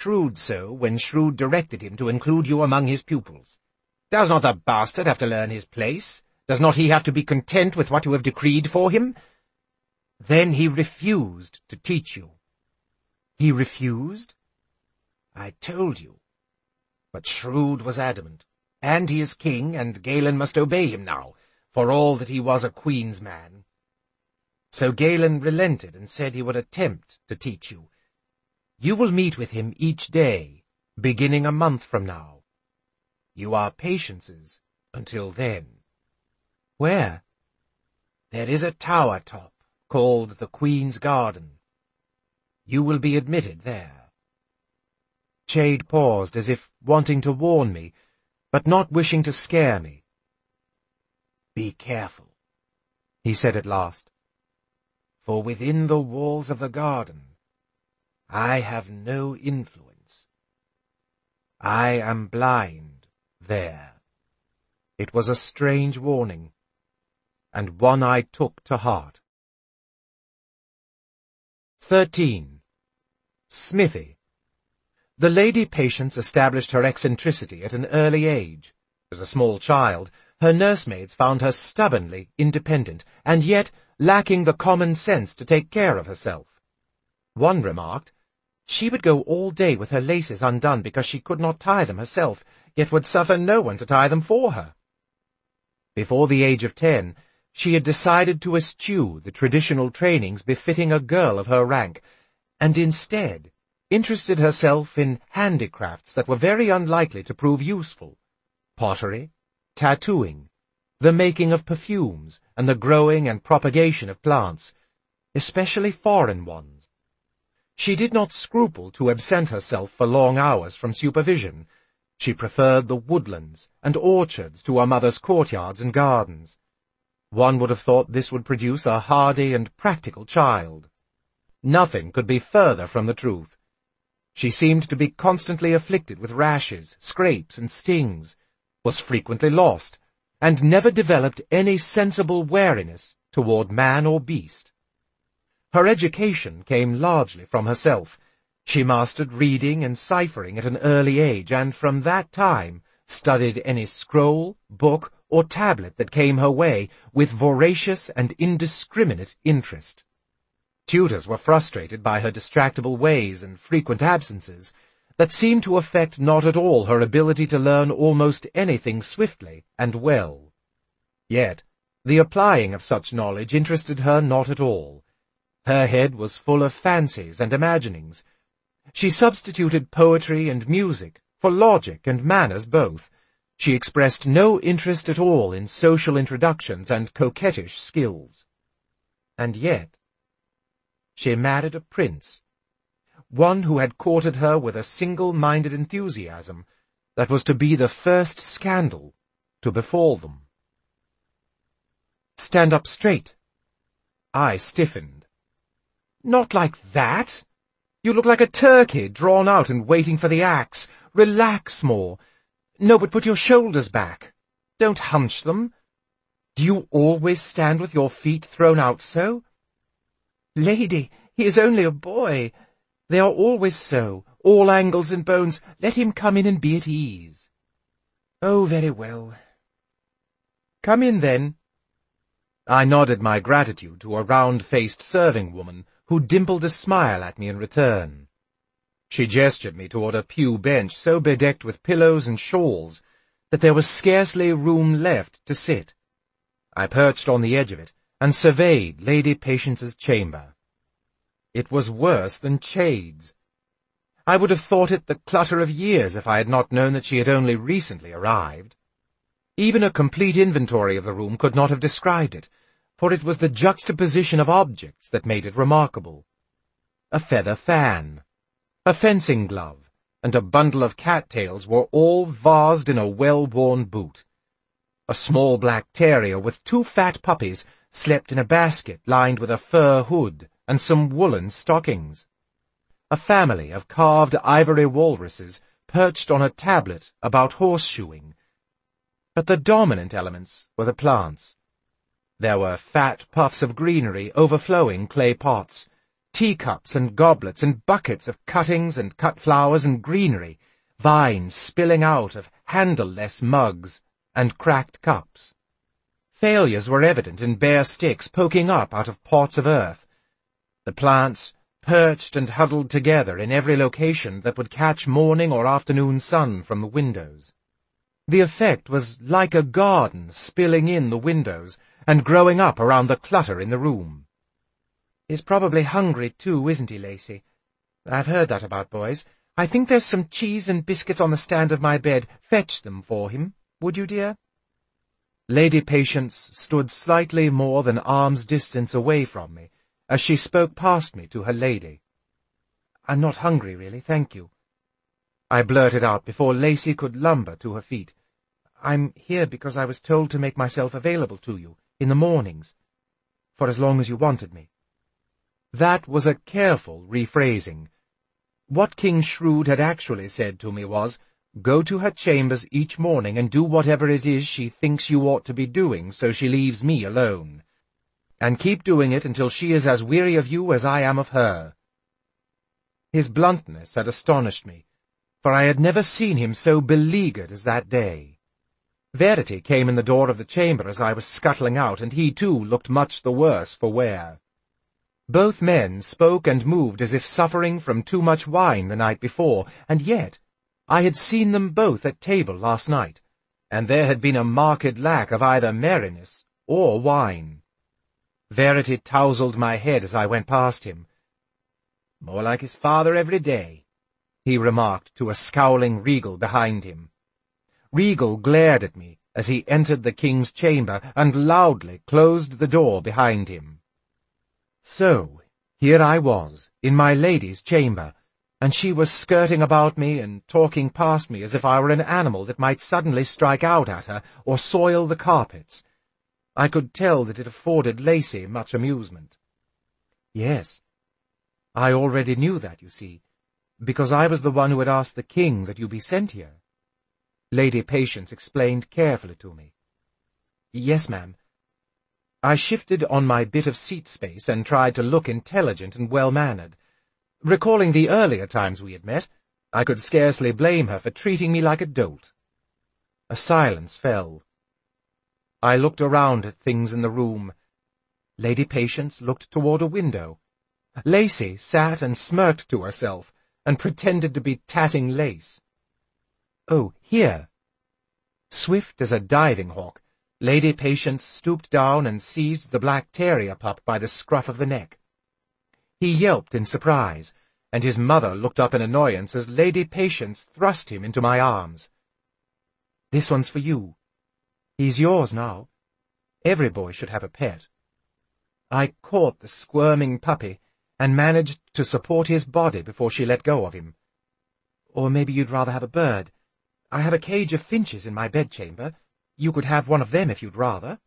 Shrewd so when Shrewd directed him to include you among his pupils. Does not the bastard have to learn his place? Does not he have to be content with what you have decreed for him? Then he refused to teach you. He refused? I told you. But Shrewd was adamant, and he is king, and Galen must obey him now, for all that he was a queen's man. So Galen relented and said he would attempt to teach you. You will meet with him each day, beginning a month from now. You are Patience's until then. Where? There is a tower top called the Queen's Garden. You will be admitted there. Chade paused as if wanting to warn me, but not wishing to scare me. Be careful, he said at last, for within the walls of the garden I have no influence. I am blind there. It was a strange warning, and one I took to heart. 13. Smithy. The Lady Patience established her eccentricity at an early age. As a small child, her nursemaids found her stubbornly independent, and yet lacking the common sense to take care of herself. One remarked, she would go all day with her laces undone because she could not tie them herself, yet would suffer no one to tie them for her. Before the age of 10, she had decided to eschew the traditional trainings befitting a girl of her rank, and instead interested herself in handicrafts that were very unlikely to prove useful: pottery, tattooing, the making of perfumes, and the growing and propagation of plants, especially foreign ones. She did not scruple to absent herself for long hours from supervision. She preferred the woodlands and orchards to her mother's courtyards and gardens. One would have thought this would produce a hardy and practical child. Nothing could be further from the truth. She seemed to be constantly afflicted with rashes, scrapes, and stings, was frequently lost, and never developed any sensible wariness toward man or beast. Her education came largely from herself. She mastered reading and ciphering at an early age, and from that time studied any scroll, book, or tablet that came her way with voracious and indiscriminate interest. Tutors were frustrated by her distractible ways and frequent absences that seemed to affect not at all her ability to learn almost anything swiftly and well. Yet the applying of such knowledge interested her not at all. Her head was full of fancies and imaginings. She substituted poetry and music for logic and manners both. She expressed no interest at all in social introductions and coquettish skills. And yet she married a prince, one who had courted her with a single-minded enthusiasm that was to be the first scandal to befall them. Stand up straight. I stiffened. Not like that. You look like a turkey drawn out and waiting for the axe. Relax more. No, but put your shoulders back. Don't hunch them. Do you always stand with your feet thrown out so? Lady, he is only a boy. They are always so, all angles and bones. Let him come in and be at ease. Oh, very well. Come in, then. I nodded my gratitude to a round-faced serving woman who dimpled a smile at me in return. She gestured me toward a pew bench so bedecked with pillows and shawls that there was scarcely room left to sit. I perched on the edge of it and surveyed Lady Patience's chamber. It was worse than Chade's. I would have thought it the clutter of years if I had not known that she had only recently arrived. Even a complete inventory of the room could not have described it, for it was the juxtaposition of objects that made it remarkable. A feather fan, a fencing glove, and a bundle of cattails were all vased in a well-worn boot. A small black terrier with 2 fat puppies slept in a basket lined with a fur hood and some woolen stockings. A family of carved ivory walruses perched on a tablet about horseshoeing. But the dominant elements were the plants. There were fat puffs of greenery overflowing clay pots, teacups and goblets and buckets of cuttings and cut flowers and greenery, vines spilling out of handleless mugs and cracked cups. Failures were evident in bare sticks poking up out of pots of earth. The plants perched and huddled together in every location that would catch morning or afternoon sun from the windows. The effect was like a garden spilling in the windows and growing up around the clutter in the room. "He's probably hungry too, isn't he, Lacey? I've heard that about boys. I think there's some cheese and biscuits on the stand of my bed. Fetch them for him, would you, dear?" Lady Patience stood slightly more than arm's distance away from me, as she spoke past me to her lady. "I'm not hungry, really, thank you," I blurted out before Lacey could lumber to her feet. "I'm here because I was told to make myself available to you, in the mornings, for as long as you wanted me." That was a careful rephrasing. What King Shrewd had actually said to me was, "Go to her chambers each morning and do whatever it is she thinks you ought to be doing so she leaves me alone. And keep doing it until she is as weary of you as I am of her." His bluntness had astonished me, for I had never seen him so beleaguered as that day. Verity came in the door of the chamber as I was scuttling out, and he too looked much the worse for wear. Both men spoke and moved as if suffering from too much wine the night before, and yet I had seen them both at table last night, and there had been a marked lack of either merriness or wine. Verity tousled my head as I went past him. "More like his father every day," he remarked to a scowling Regal behind him. Regal glared at me as he entered the king's chamber and loudly closed the door behind him. So, here I was, in my lady's chamber, and she was skirting about me and talking past me as if I were an animal that might suddenly strike out at her or soil the carpets. I could tell that it afforded Lacey much amusement. Yes, I already knew that, you see, because I was the one who had asked the king that you be sent here. Lady Patience explained carefully to me. Yes, ma'am. I shifted on my bit of seat space and tried to look intelligent and well-mannered. Recalling the earlier times we had met, I could scarcely blame her for treating me like a dolt. A silence fell. I looked around at things in the room. Lady Patience looked toward a window. Lacey sat and smirked to herself, and pretended to be tatting lace. Oh, here! Swift as a diving hawk, Lady Patience stooped down and seized the black terrier pup by the scruff of the neck. He yelped in surprise, and his mother looked up in annoyance as Lady Patience thrust him into my arms. "This one's for you. He's yours now. Every boy should have a pet." I caught the squirming puppy and managed to support his body before she let go of him. "Or maybe you'd rather have a bird. I have a cage of finches in my bedchamber. You could have one of them if you'd rather."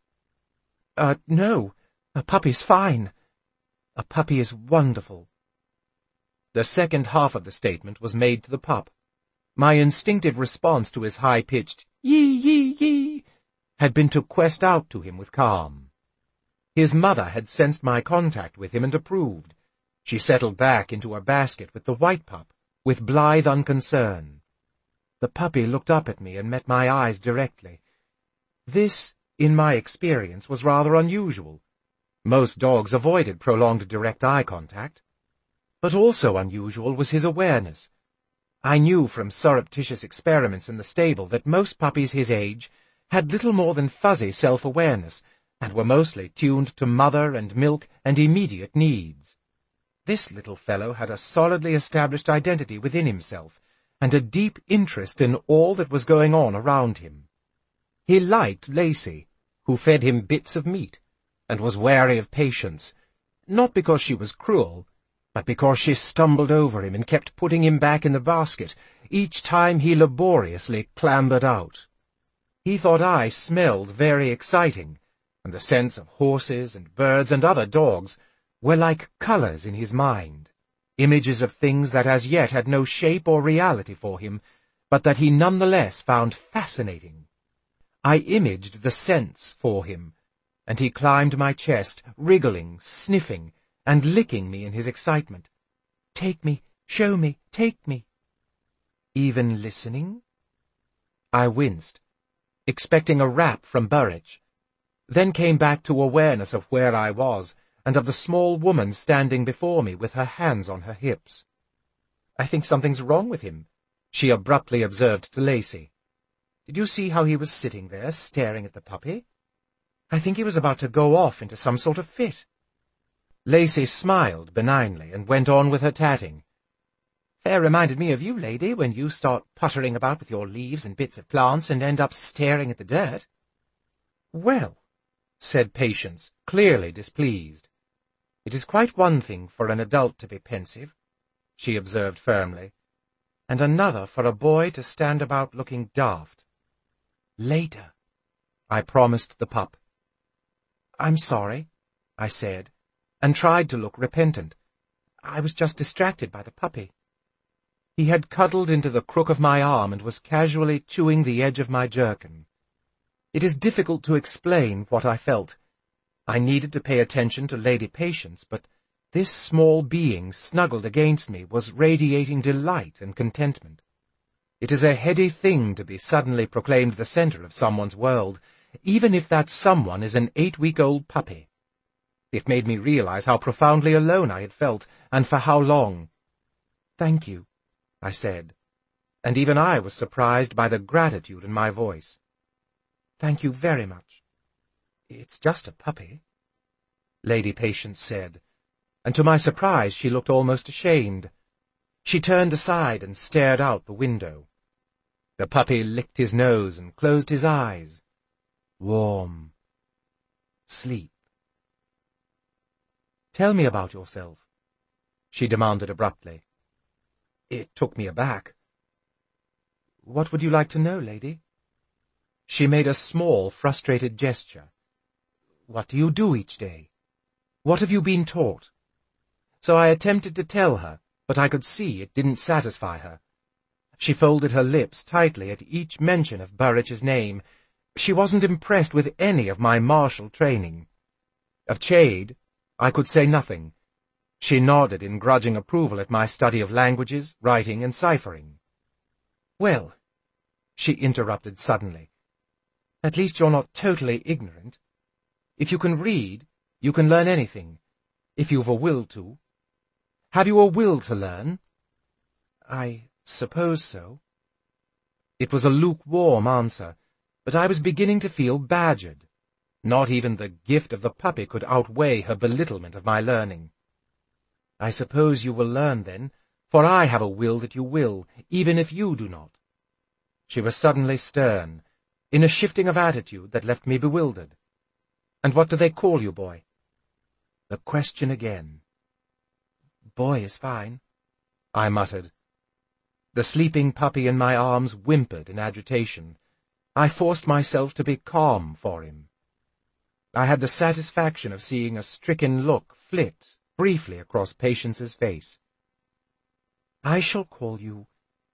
No. A puppy's fine. A puppy is wonderful." The second half of the statement was made to the pup. My instinctive response to his high-pitched "yee, yee, yee" had been to quest out to him with calm. His mother had sensed my contact with him and approved. She settled back into her basket with the white pup, with blithe unconcern. The puppy looked up at me and met my eyes directly. This, in my experience, was rather unusual. Most dogs avoided prolonged direct eye contact. But also unusual was his awareness. I knew from surreptitious experiments in the stable that most puppies his age had little more than fuzzy self-awareness, and were mostly tuned to mother and milk and immediate needs. This little fellow had a solidly established identity within himself, and a deep interest in all that was going on around him. He liked Lacey, who fed him bits of meat, and was wary of Patience, not because she was cruel, but because she stumbled over him and kept putting him back in the basket each time he laboriously clambered out. He thought I smelled very exciting, and the scents of horses and birds and other dogs were like colors in his mind, images of things that as yet had no shape or reality for him, but that he nonetheless found fascinating. I imaged the scents for him, and he climbed my chest, wriggling, sniffing, and licking me in his excitement. "Take me, show me, take me." "Even listening?" I winced, expecting a rap from Burrich, then came back to awareness of where I was and of the small woman standing before me with her hands on her hips. "I think something's wrong with him," she abruptly observed to Lacey. "Did you see how he was sitting there, staring at the puppy? I think he was about to go off into some sort of fit." Lacey smiled benignly and went on with her tatting. "Fair reminded me of you, lady, when you start puttering about with your leaves and bits of plants and end up staring at the dirt." "Well," said Patience, clearly displeased. "It is quite one thing for an adult to be pensive," she observed firmly, "and another for a boy to stand about looking daft." "Later," I promised the pup. "I'm sorry," I said, and tried to look repentant. "I was just distracted by the puppy." He had cuddled into the crook of my arm and was casually chewing the edge of my jerkin. It is difficult to explain what I felt. I needed to pay attention to Lady Patience, but this small being snuggled against me was radiating delight and contentment. It is a heady thing to be suddenly proclaimed the center of someone's world, even if that someone is an 8-week-old puppy. It made me realize how profoundly alone I had felt, and for how long. "Thank you," I said, and even I was surprised by the gratitude in my voice. "Thank you very much." "It's just a puppy," Lady Patience said, and to my surprise she looked almost ashamed. She turned aside and stared out the window. The puppy licked his nose and closed his eyes. Warm. Sleep. "Tell me about yourself," she demanded abruptly. It took me aback. "What would you like to know, lady?" She made a small, frustrated gesture. "What do you do each day? What have you been taught?" So I attempted to tell her, but I could see it didn't satisfy her. She folded her lips tightly at each mention of Burrich's name. She wasn't impressed with any of my martial training. Of Chade, I could say nothing. She nodded in grudging approval at my study of languages, writing, and ciphering. "Well," she interrupted suddenly, "at least you're not totally ignorant. If you can read, you can learn anything, if you've a will to. Have you a will to learn?" "I suppose so." It was a lukewarm answer, but I was beginning to feel badgered. Not even the gift of the puppy could outweigh her belittlement of my learning. "I suppose you will learn, then, for I have a will that you will, even if you do not." She was suddenly stern, in a shifting of attitude that left me bewildered. "And what do they call you, boy?" The question again. "Boy is fine," I muttered. The sleeping puppy in my arms whimpered in agitation. I forced myself to be calm for him. I had the satisfaction of seeing a stricken look flit briefly across Patience's face. "I shall call you,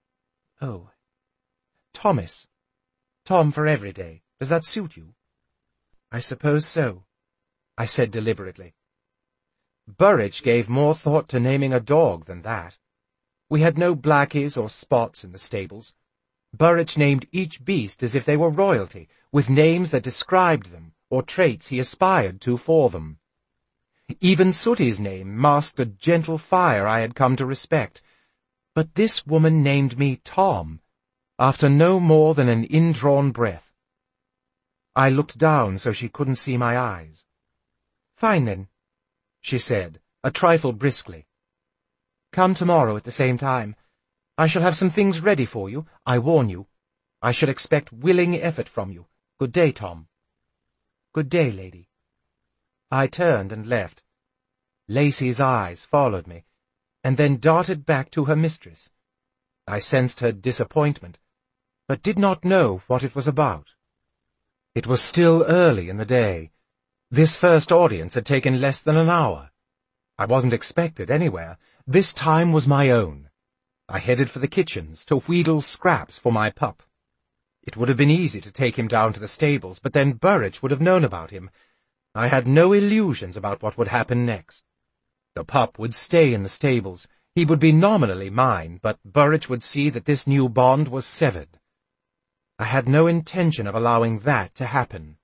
Thomas. Tom for every day. Does that suit you?" "I suppose so," I said deliberately. Burrich gave more thought to naming a dog than that. We had no Blackies or Spots in the stables. Burrich named each beast as if they were royalty, with names that described them, or traits he aspired to for them. Even Sooty's name masked a gentle fire I had come to respect, but this woman named me Tom, after no more than an indrawn breath. I looked down so she couldn't see my eyes. "Fine, then," she said, a trifle briskly. "Come tomorrow at the same time. I shall have some things ready for you, I warn you. I shall expect willing effort from you. Good day, Tom." "Good day, lady." I turned and left. Lacey's eyes followed me, and then darted back to her mistress. I sensed her disappointment, but did not know what it was about. It was still early in the day. This first audience had taken less than an hour. I wasn't expected anywhere. This time was my own. I headed for the kitchens to wheedle scraps for my pup. It would have been easy to take him down to the stables, but then Burrich would have known about him. I had no illusions about what would happen next. The pup would stay in the stables. He would be nominally mine, but Burrich would see that this new bond was severed. I had no intention of allowing that to happen.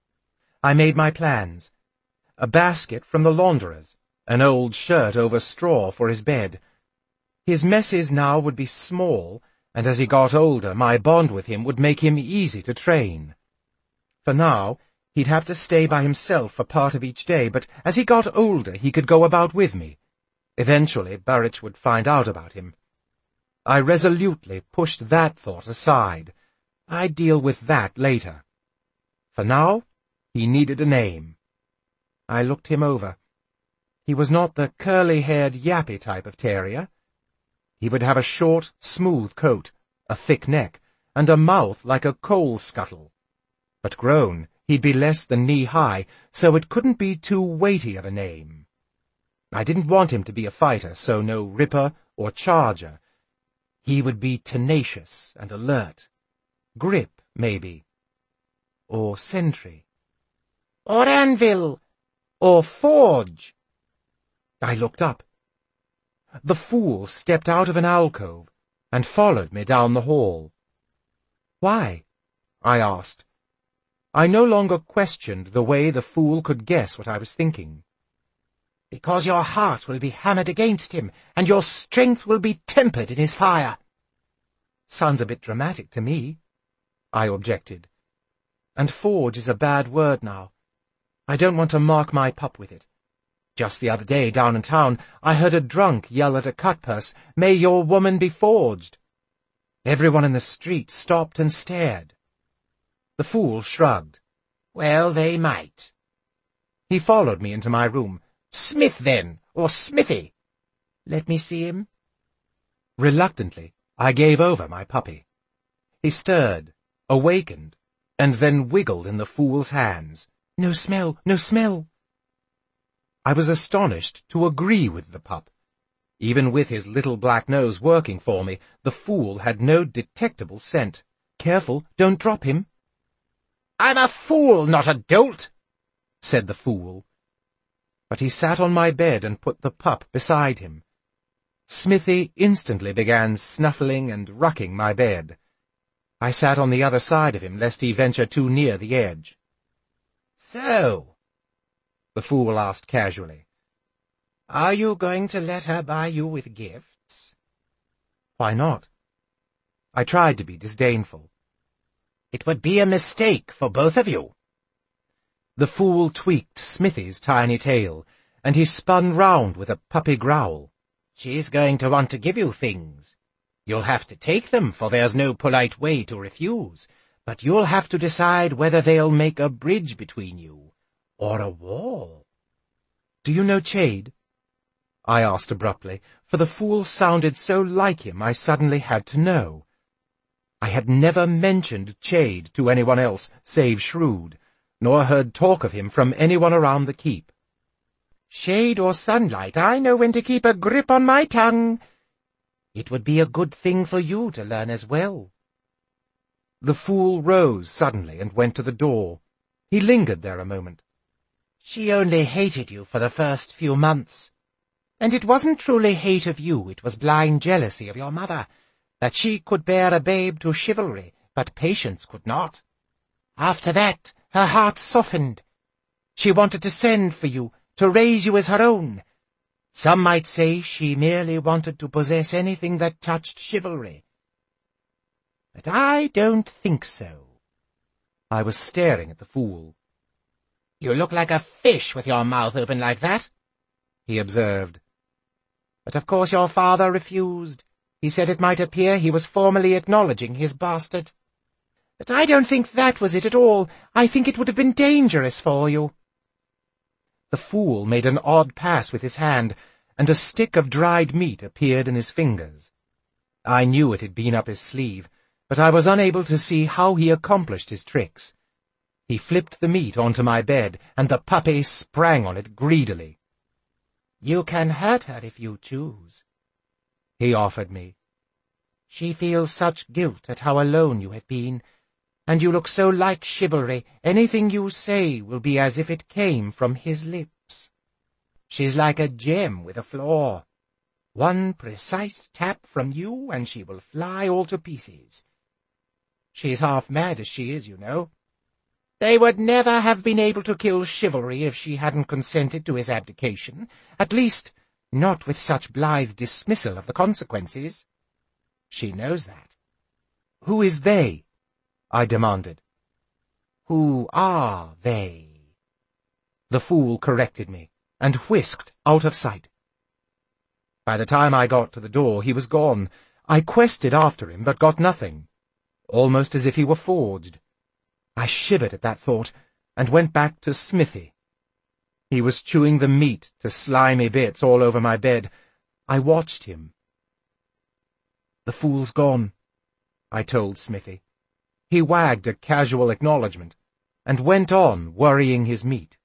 I made my plans. A basket from the launderer's, an old shirt over straw for his bed. His messes now would be small, and as he got older, my bond with him would make him easy to train. For now, he'd have to stay by himself for part of each day, but as he got older, he could go about with me. Eventually, Burrich would find out about him. I resolutely pushed that thought aside. I'd deal with that later. For now, he needed a name. I looked him over. He was not the curly-haired, yappy type of terrier. He would have a short, smooth coat, a thick neck, and a mouth like a coal scuttle. But grown, he'd be less than knee-high, so it couldn't be too weighty of a name. I didn't want him to be a fighter, so no Ripper or Charger. He would be tenacious and alert. Grip, maybe. Or Sentry. Or Anvil. Or Forge. I looked up. The fool stepped out of an alcove and followed me down the hall. Why? I asked. I no longer questioned the way the fool could guess what I was thinking. Because your heart will be hammered against him, and your strength will be tempered in his fire. Sounds a bit dramatic to me, I objected. And forge is a bad word now. I don't want to mark my pup with it. Just the other day, down in town, I heard a drunk yell at a cutpurse, "May your woman be forged!" Everyone in the street stopped and stared. The fool shrugged. Well, they might. He followed me into my room. Smith, then, or Smithy. Let me see him. Reluctantly, I gave over my puppy. He stirred, awakened, and then wiggled in the fool's hands. No smell, no smell. I was astonished to agree with the pup. Even with his little black nose working for me, the fool had no detectable scent. Careful, don't drop him. I'm a fool, not a dolt, said the fool. But he sat on my bed and put the pup beside him. Smithy instantly began snuffling and rucking my bed. I sat on the other side of him, lest he venture too near the edge. So, the fool asked casually, are you going to let her buy you with gifts? Why not? I tried to be disdainful. It would be a mistake for both of you. The fool tweaked Smithy's tiny tail, and he spun round with a puppy growl. She's going to want to give you things. You'll have to take them, for there's no polite way to refuse, but you'll have to decide whether they'll make a bridge between you, or a wall. Do you know Chade? I asked abruptly, for the fool sounded so like him I suddenly had to know. I had never mentioned Chade to anyone else save Shrewd, nor heard talk of him from anyone around the keep. Shade or sunlight, I know when to keep a grip on my tongue. It would be a good thing for you to learn as well. The fool rose suddenly and went to the door. He lingered there a moment. She only hated you for the first few months. And it wasn't truly hate of you, it was blind jealousy of your mother, that she could bear a babe to chivalry, but Patience could not. After that, her heart softened. She wanted to send for you, to raise you as her own. Some might say she merely wanted to possess anything that touched chivalry. But I don't think so. I was staring at the fool. You look like a fish with your mouth open like that, he observed. But of course your father refused. He said it might appear he was formally acknowledging his bastard. But I don't think that was it at all. I think it would have been dangerous for you. The fool made an odd pass with his hand, and a stick of dried meat appeared in his fingers. I knew it had been up his sleeve, but I was unable to see how he accomplished his tricks. He flipped the meat onto my bed, and the puppy sprang on it greedily. You can hurt her if you choose, he offered me. She feels such guilt at how alone you have been, and you look so like chivalry, anything you say will be as if it came from his lips. She's like a gem with a flaw. One precise tap from you, and she will fly all to pieces. She's half mad as she is, you know. They would never have been able to kill chivalry if she hadn't consented to his abdication, at least not with such blithe dismissal of the consequences. She knows that. Who is they? I demanded. Who are they? The fool corrected me, and whisked out of sight. By the time I got to the door, he was gone. I quested after him, but got nothing, almost as if he were forged. I shivered at that thought, and went back to Smithy. He was chewing the meat to slimy bits all over my bed. I watched him. "The fool's gone," I told Smithy. He wagged a casual acknowledgment, and went on worrying his meat.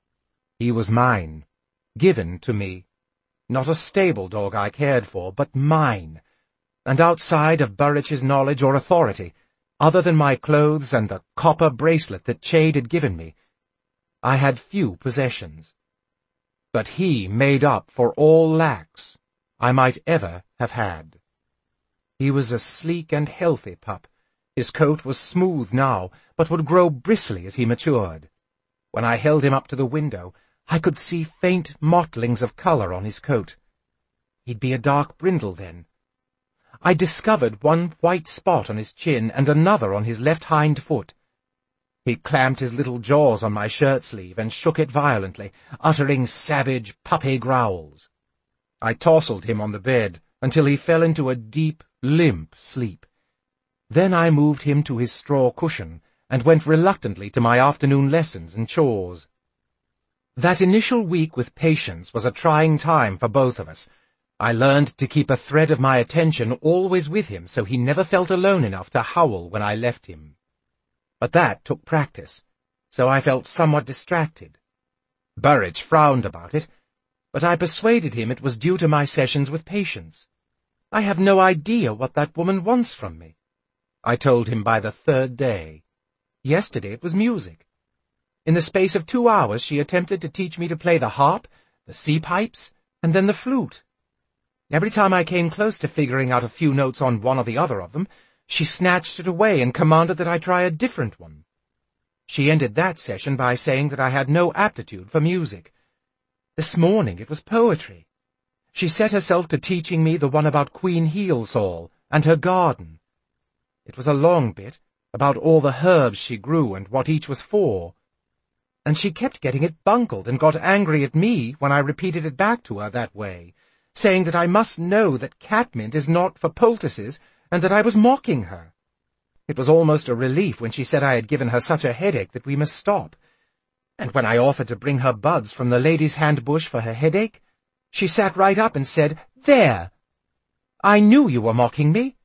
He was mine, given to me. Not a stable dog I cared for, but mine, and outside of Burrich's knowledge or authority, other than my clothes and the copper bracelet that Chade had given me, I had few possessions. But he made up for all lacks I might ever have had. He was a sleek and healthy pup. His coat was smooth now, but would grow bristly as he matured. When I held him up to the window, I could see faint mottlings of colour on his coat. He'd be a dark brindle then. I discovered one white spot on his chin and another on his left hind foot. He clamped his little jaws on my shirt-sleeve and shook it violently, uttering savage puppy growls. I tousled him on the bed until he fell into a deep, limp sleep. Then I moved him to his straw cushion and went reluctantly to my afternoon lessons and chores. That initial week with Patience was a trying time for both of us. I learned to keep a thread of my attention always with him so he never felt alone enough to howl when I left him. But that took practice, so I felt somewhat distracted. Burrich frowned about it, but I persuaded him it was due to my sessions with Patience. I have no idea what that woman wants from me, I told him by the third day. Yesterday it was music. In the space of 2 hours she attempted to teach me to play the harp, the sea-pipes, and then the flute. Every time I came close to figuring out a few notes on one or the other of them, she snatched it away and commanded that I try a different one. She ended that session by saying that I had no aptitude for music. This morning it was poetry. She set herself to teaching me the one about Queen Heelsall and her garden. It was a long bit, about all the herbs she grew and what each was for. And she kept getting it bungled and got angry at me when I repeated it back to her that way, saying that I must know that catmint is not for poultices and that I was mocking her. It was almost a relief when she said I had given her such a headache that we must stop. And when I offered to bring her buds from the lady's hand bush for her headache, she sat right up and said, "There! I knew you were mocking me."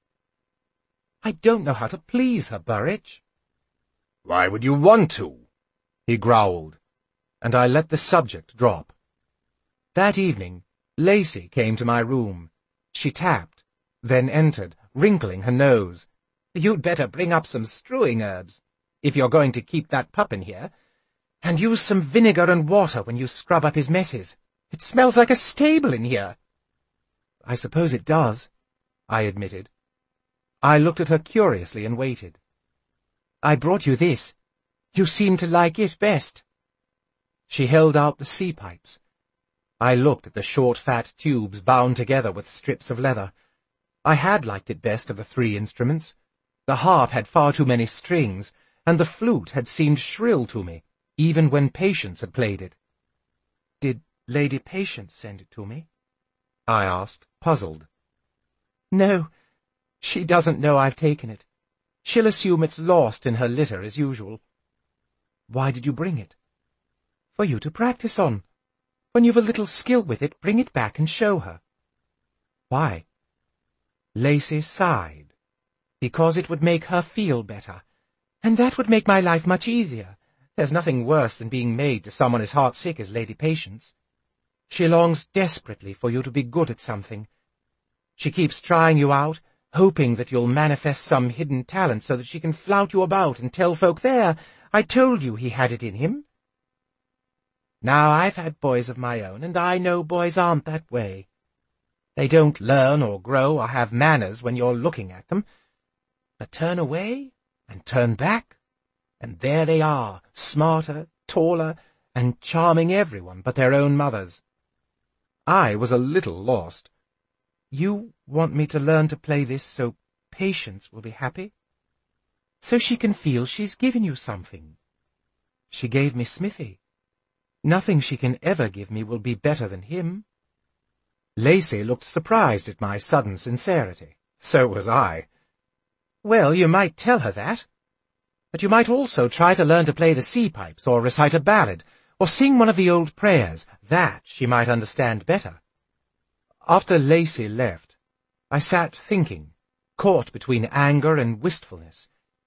I don't know how to please her, Burrich. "Why would you want to?" he growled, and I let the subject drop. That evening, Lacey came to my room. She tapped, then entered, wrinkling her nose. "You'd better bring up some strewing herbs, if you're going to keep that pup in here, and use some vinegar and water when you scrub up his messes. It smells like a stable in here." "I suppose it does," I admitted. I looked at her curiously and waited. "I brought you this. You seem to like it best." She held out the sea-pipes. I looked at the short, fat tubes bound together with strips of leather. I had liked it best of the 3 instruments. The harp had far too many strings, and the flute had seemed shrill to me, even when Patience had played it. "Did Lady Patience send it to me?" I asked, puzzled. "No, she doesn't know I've taken it. She'll assume it's lost in her litter as usual." "Why did you bring it?" "For you to practice on. When you've a little skill with it, bring it back and show her." "Why?" Lacey sighed. "Because it would make her feel better, and that would make my life much easier. There's nothing worse than being maid to someone as heartsick as Lady Patience. She longs desperately for you to be good at something. She keeps trying you out, hoping that you'll manifest some hidden talent so that she can flout you about and tell folk, 'There, I told you he had it in him.'" Now, I've had boys of my own, and I know boys aren't that way. They don't learn or grow or have manners when you're looking at them, but turn away and turn back, and there they are, smarter, taller, and charming everyone but their own mothers. I was a little lost. You want me to learn to play this so Patience will be happy? So she can feel she's given you something. She gave me Smithy. Nothing she can ever give me will be better than him. Lacey looked surprised at my sudden sincerity. So was I. Well, you might tell her that. But you might also try to learn to play the sea-pipes, or recite a ballad, or sing one of the old prayers. That she might understand better. After Lacey left, I sat thinking, caught between anger and wistfulness.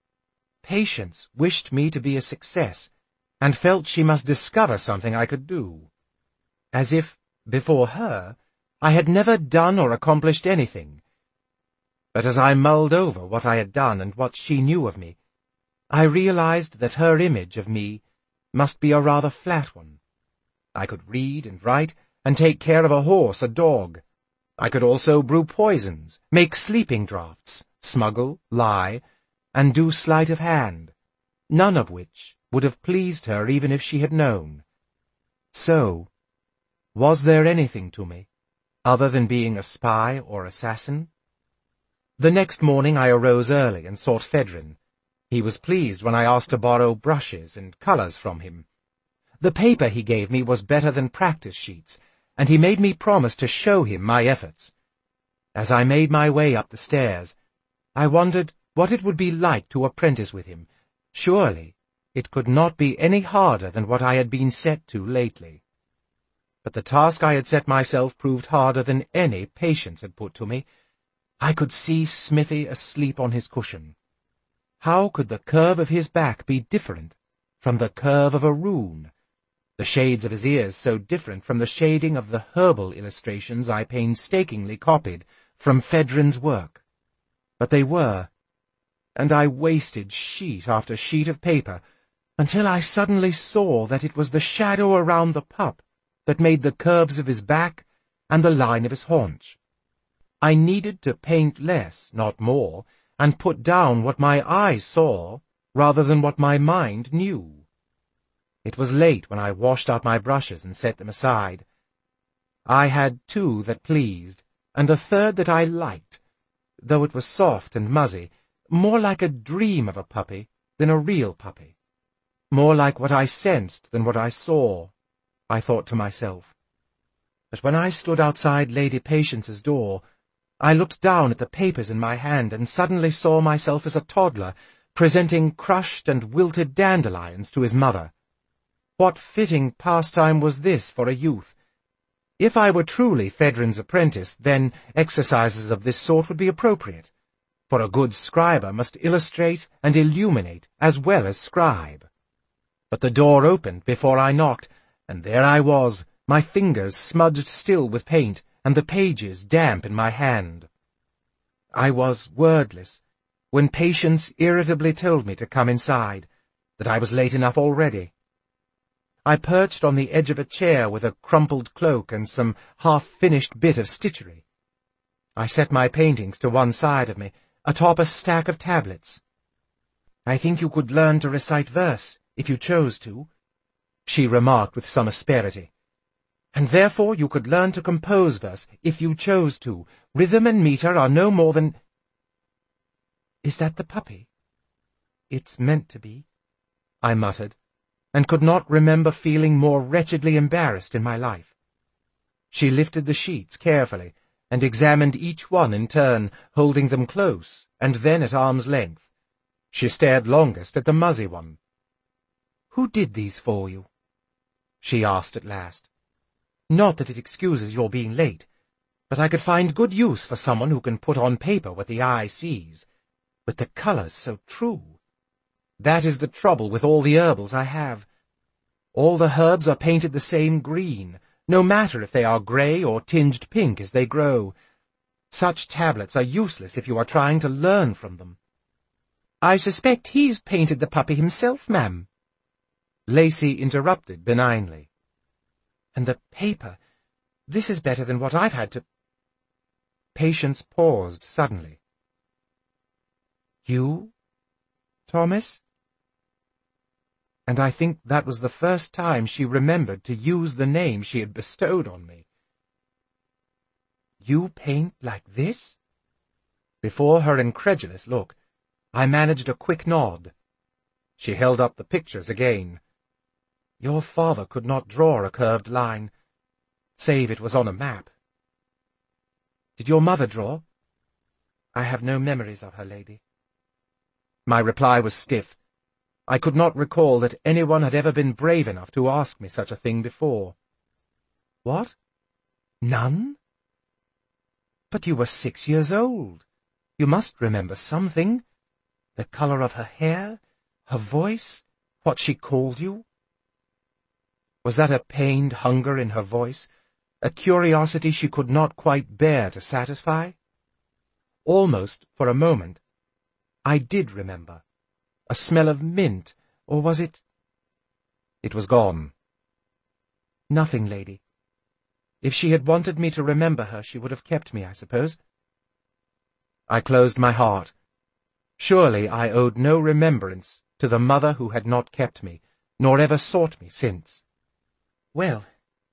Patience wished me to be a success, and felt she must discover something I could do. As if, before her, I had never done or accomplished anything. But as I mulled over what I had done and what she knew of me, I realized that her image of me must be a rather flat one. I could read and write, and take care of a horse or dog. I could also brew poisons, make sleeping draughts, smuggle, lie, and do sleight of hand, none of which would have pleased her even if she had known. So, was there anything to me, other than being a spy or assassin? The next morning I arose early and sought Fedrin. He was pleased when I asked to borrow brushes and colours from him. The paper he gave me was better than practice sheets, and he made me promise to show him my efforts. As I made my way up the stairs, I wondered what it would be like to apprentice with him. Surely it could not be any harder than what I had been set to lately. But the task I had set myself proved harder than any Patience had put to me. I could see Smithy asleep on his cushion. How could the curve of his back be different from the curve of a rune? The shades of his ears so different from the shading of the herbal illustrations I painstakingly copied from Fedrin's work. But they were, and I wasted sheet after sheet of paper until I suddenly saw that it was the shadow around the pup that made the curves of his back and the line of his haunch. I needed to paint less, not more, and put down what my eye saw rather than what my mind knew. It was late when I washed out my brushes and set them aside. I had two that pleased, and a third that I liked, though it was soft and muzzy, more like a dream of a puppy than a real puppy, more like what I sensed than what I saw, I thought to myself. But when I stood outside Lady Patience's door, I looked down at the papers in my hand and suddenly saw myself as a toddler, presenting crushed and wilted dandelions to his mother. What fitting pastime was this for a youth? If I were truly Fedrin's apprentice, then exercises of this sort would be appropriate, for a good scriber must illustrate and illuminate as well as scribe. But the door opened before I knocked, and there I was, my fingers smudged still with paint, and the pages damp in my hand. I was wordless when Patience irritably told me to come inside, that I was late enough already. I perched on the edge of a chair with a crumpled cloak and some half-finished bit of stitchery. I set my paintings to one side of me, atop a stack of tablets. "I think you could learn to recite verse, if you chose to," she remarked with some asperity. "And therefore you could learn to compose verse, if you chose to. Rhythm and meter are no more than—" "Is that the puppy?" "It's meant to be," I muttered, and could not remember feeling more wretchedly embarrassed in my life. She lifted the sheets carefully, and examined each one in turn, holding them close, and then at arm's length. She stared longest at the muzzy one. "Who did these for you?" she asked at last. "Not that it excuses your being late, but I could find good use for someone who can put on paper what the eye sees, with the colours so true. That is the trouble with all the herbals I have. All the herbs are painted the same green, no matter if they are grey or tinged pink as they grow. Such tablets are useless if you are trying to learn from them." "I suspect he's painted the puppy himself, ma'am," Lacey interrupted benignly. And the paper. This is better than what I've had to— Patience paused suddenly. You, Thomas? And I think that was the first time she remembered to use the name she had bestowed on me. You paint like this? Before her incredulous look, I managed a quick nod. She held up the pictures again. Your father could not draw a curved line, save it was on a map. Did your mother draw? I have no memories of her, lady. My reply was stiff. I could not recall that anyone had ever been brave enough to ask me such a thing before. What? None? But you were 6 years old. You must remember something. The colour of her hair, her voice, what she called you. Was that a pained hunger in her voice, a curiosity she could not quite bear to satisfy? Almost, for a moment, I did remember. A smell of mint, or was it— It was gone. Nothing, lady. If she had wanted me to remember her, she would have kept me, I suppose. I closed my heart. Surely I owed no remembrance to the mother who had not kept me, nor ever sought me since. Well,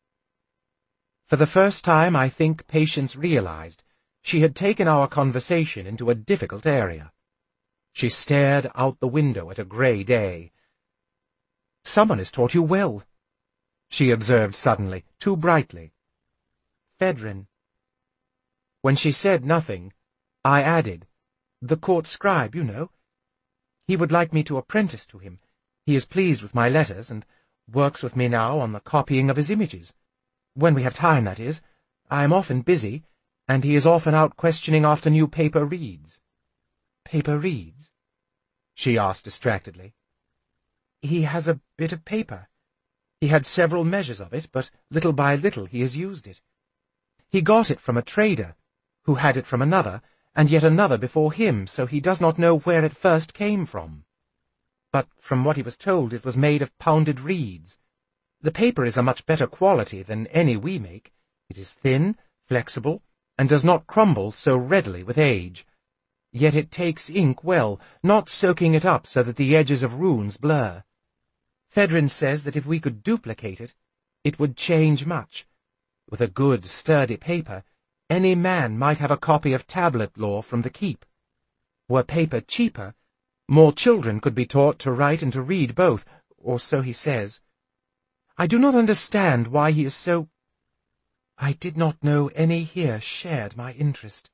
for the first time I think Patience realized she had taken our conversation into a difficult area. She stared out the window at a grey day. Someone has taught you well, she observed suddenly, too brightly. Phaedron. When she said nothing, I added, the court scribe, you know. He would like me to apprentice to him. He is pleased with my letters, and works with me now on the copying of his images. When we have time, that is. I am often busy, and he is often out questioning after new paper reeds. Paper reeds? She asked distractedly. He has a bit of paper. He had several measures of it, but little by little he has used it. He got it from a trader, who had it from another, and yet another before him, so he does not know where it first came from. But from what he was told, it was made of pounded reeds. The paper is a much better quality than any we make. It is thin, flexible, and does not crumble so readily with age. Yet it takes ink well, not soaking it up so that the edges of runes blur. Phaedron says that if we could duplicate it, it would change much. With a good, sturdy paper, any man might have a copy of tablet law from the keep. Were paper cheaper, more children could be taught to write and to read both, or so he says. I do not understand why he is so— I did not know any here shared my interest.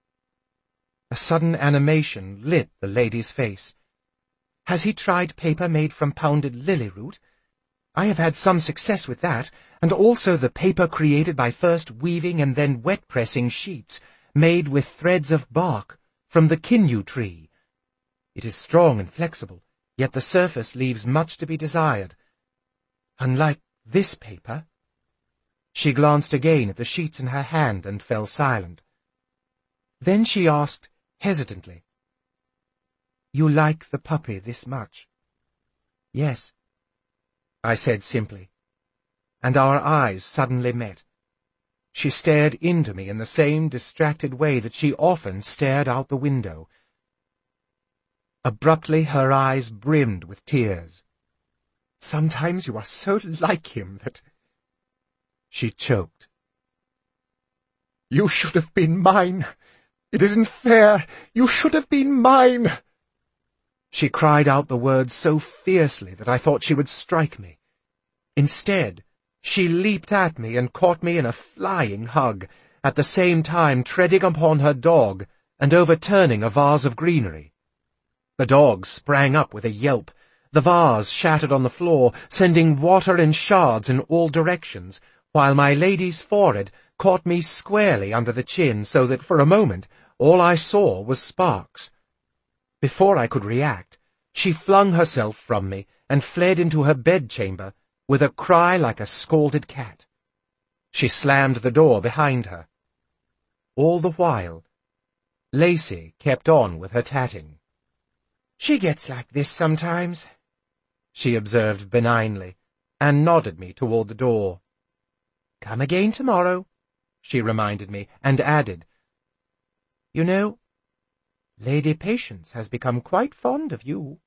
A sudden animation lit the lady's face. Has he tried paper made from pounded lily root? I have had some success with that, and also the paper created by first weaving and then wet-pressing sheets, made with threads of bark, from the kinnu tree. It is strong and flexible, yet the surface leaves much to be desired. Unlike this paper. She glanced again at the sheets in her hand and fell silent. Then she asked, hesitantly, You like the puppy this much? Yes, I said simply, and our eyes suddenly met. She stared into me in the same distracted way that she often stared out the window. Abruptly her eyes brimmed with tears. Sometimes you are so like him that— She choked. You should have been mine. It isn't fair. You should have been mine. She cried out the words so fiercely that I thought she would strike me. Instead, she leaped at me and caught me in a flying hug, at the same time treading upon her dog and overturning a vase of greenery. The dog sprang up with a yelp. The vase shattered on the floor, sending water in shards in all directions, while my lady's forehead caught me squarely under the chin, so that for a moment all I saw was sparks. Before I could react, she flung herself from me and fled into her bedchamber with a cry like a scalded cat. She slammed the door behind her. All the while, Lacey kept on with her tatting. She gets like this sometimes, she observed benignly, and nodded me toward the door. "Come again tomorrow," she reminded me, and added, "You know, Lady Patience has become quite fond of you."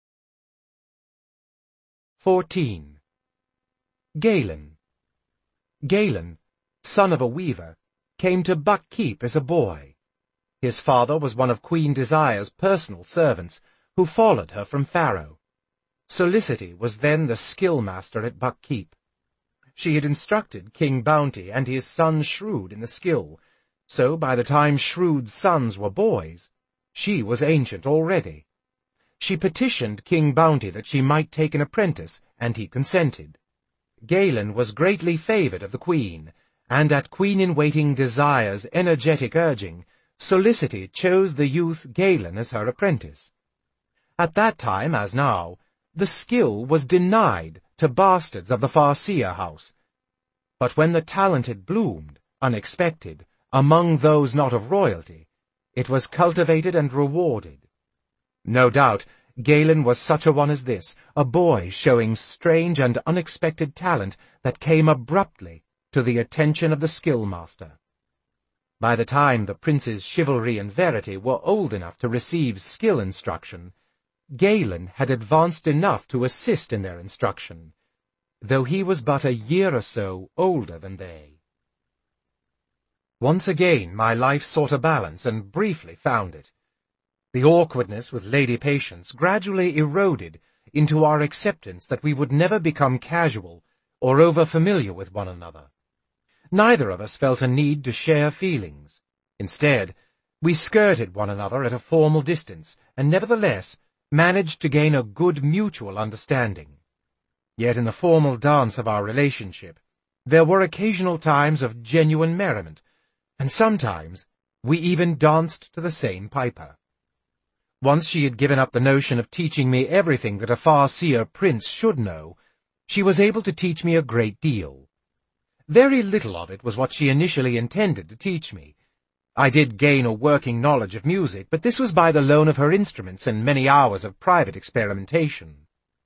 14. Galen. Galen, son of a weaver, came to Buckkeep as a boy. His father was one of Queen Desire's personal servants, who followed her from Pharaoh. Solicity was then the skill-master at Buckkeep. She had instructed King Bounty and his son Shrewd in the skill, so by the time Shrewd's sons were boys, she was ancient already. She petitioned King Bounty that she might take an apprentice, and he consented. Galen was greatly favoured of the Queen, and at Queen-in-Waiting Desire's energetic urging, Solicity chose the youth Galen as her apprentice. At that time, as now, the skill was denied to bastards of the Farseer house. But when the talent had bloomed, unexpected, among those not of royalty, it was cultivated and rewarded. No doubt, Galen was such a one as this, a boy showing strange and unexpected talent that came abruptly to the attention of the skill-master. By the time the princes Chivalry and Verity were old enough to receive skill instruction, Galen had advanced enough to assist in their instruction, though he was but a year or so older than they. Once again my life sought a balance, and briefly found it. The awkwardness with Lady Patience gradually eroded into our acceptance that we would never become casual or over-familiar with one another. Neither of us felt a need to share feelings. Instead, we skirted one another at a formal distance, and nevertheless managed to gain a good mutual understanding. Yet in the formal dance of our relationship, there were occasional times of genuine merriment, and sometimes we even danced to the same piper. Once she had given up the notion of teaching me everything that a Farseer prince should know, she was able to teach me a great deal. Very little of it was what she initially intended to teach me. I did gain a working knowledge of music, but this was by the loan of her instruments and many hours of private experimentation.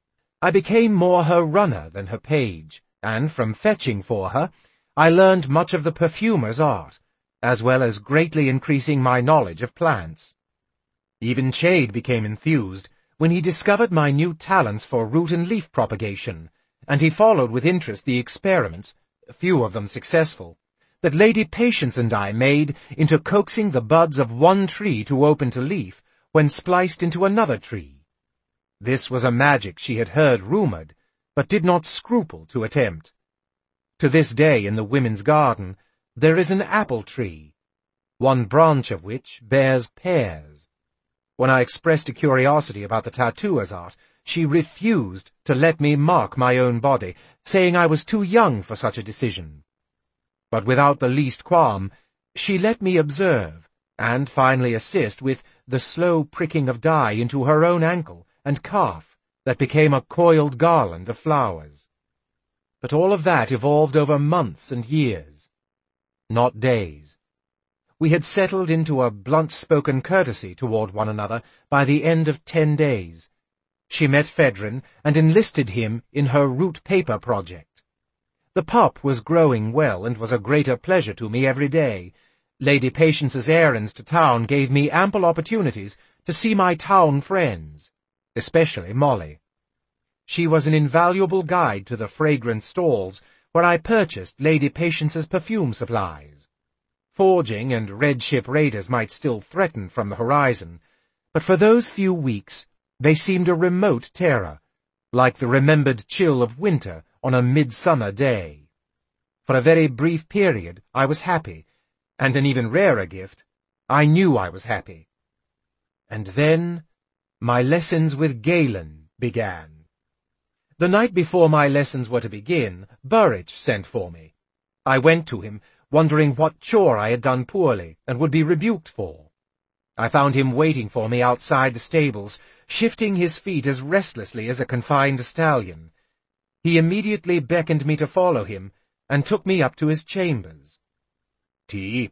I became more her runner than her page, and from fetching for her, I learned much of the perfumer's art, as well as greatly increasing my knowledge of plants. Even Chade became enthused when he discovered my new talents for root and leaf propagation, and he followed with interest the experiments, few of them successful, that Lady Patience and I made into coaxing the buds of one tree to open to leaf when spliced into another tree. This was a magic she had heard rumoured, but did not scruple to attempt. To this day in the women's garden there is an apple tree, one branch of which bears pears. When I expressed a curiosity about the tattooer's art, she refused to let me mark my own body, saying I was too young for such a decision. But without the least qualm, she let me observe, and finally assist with the slow pricking of dye into her own ankle and calf that became a coiled garland of flowers. But all of that evolved over months and years, not days. We had settled into a blunt-spoken courtesy toward one another by the end of 10 days. She met Fedrin and enlisted him in her root paper project. The pup was growing well and was a greater pleasure to me every day. Lady Patience's errands to town gave me ample opportunities to see my town friends, especially Molly. She was an invaluable guide to the fragrant stalls where I purchased Lady Patience's perfume supplies. Forging and red ship raiders might still threaten from the horizon, but for those few weeks they seemed a remote terror, like the remembered chill of winter on a midsummer day. For a very brief period I was happy, and an even rarer gift, I knew I was happy. And then my lessons with Galen began. The night before my lessons were to begin, Burrich sent for me. I went to him, wondering what chore I had done poorly and would be rebuked for. I found him waiting for me outside the stables, shifting his feet as restlessly as a confined stallion. He immediately beckoned me to follow him and took me up to his chambers. "Tea?"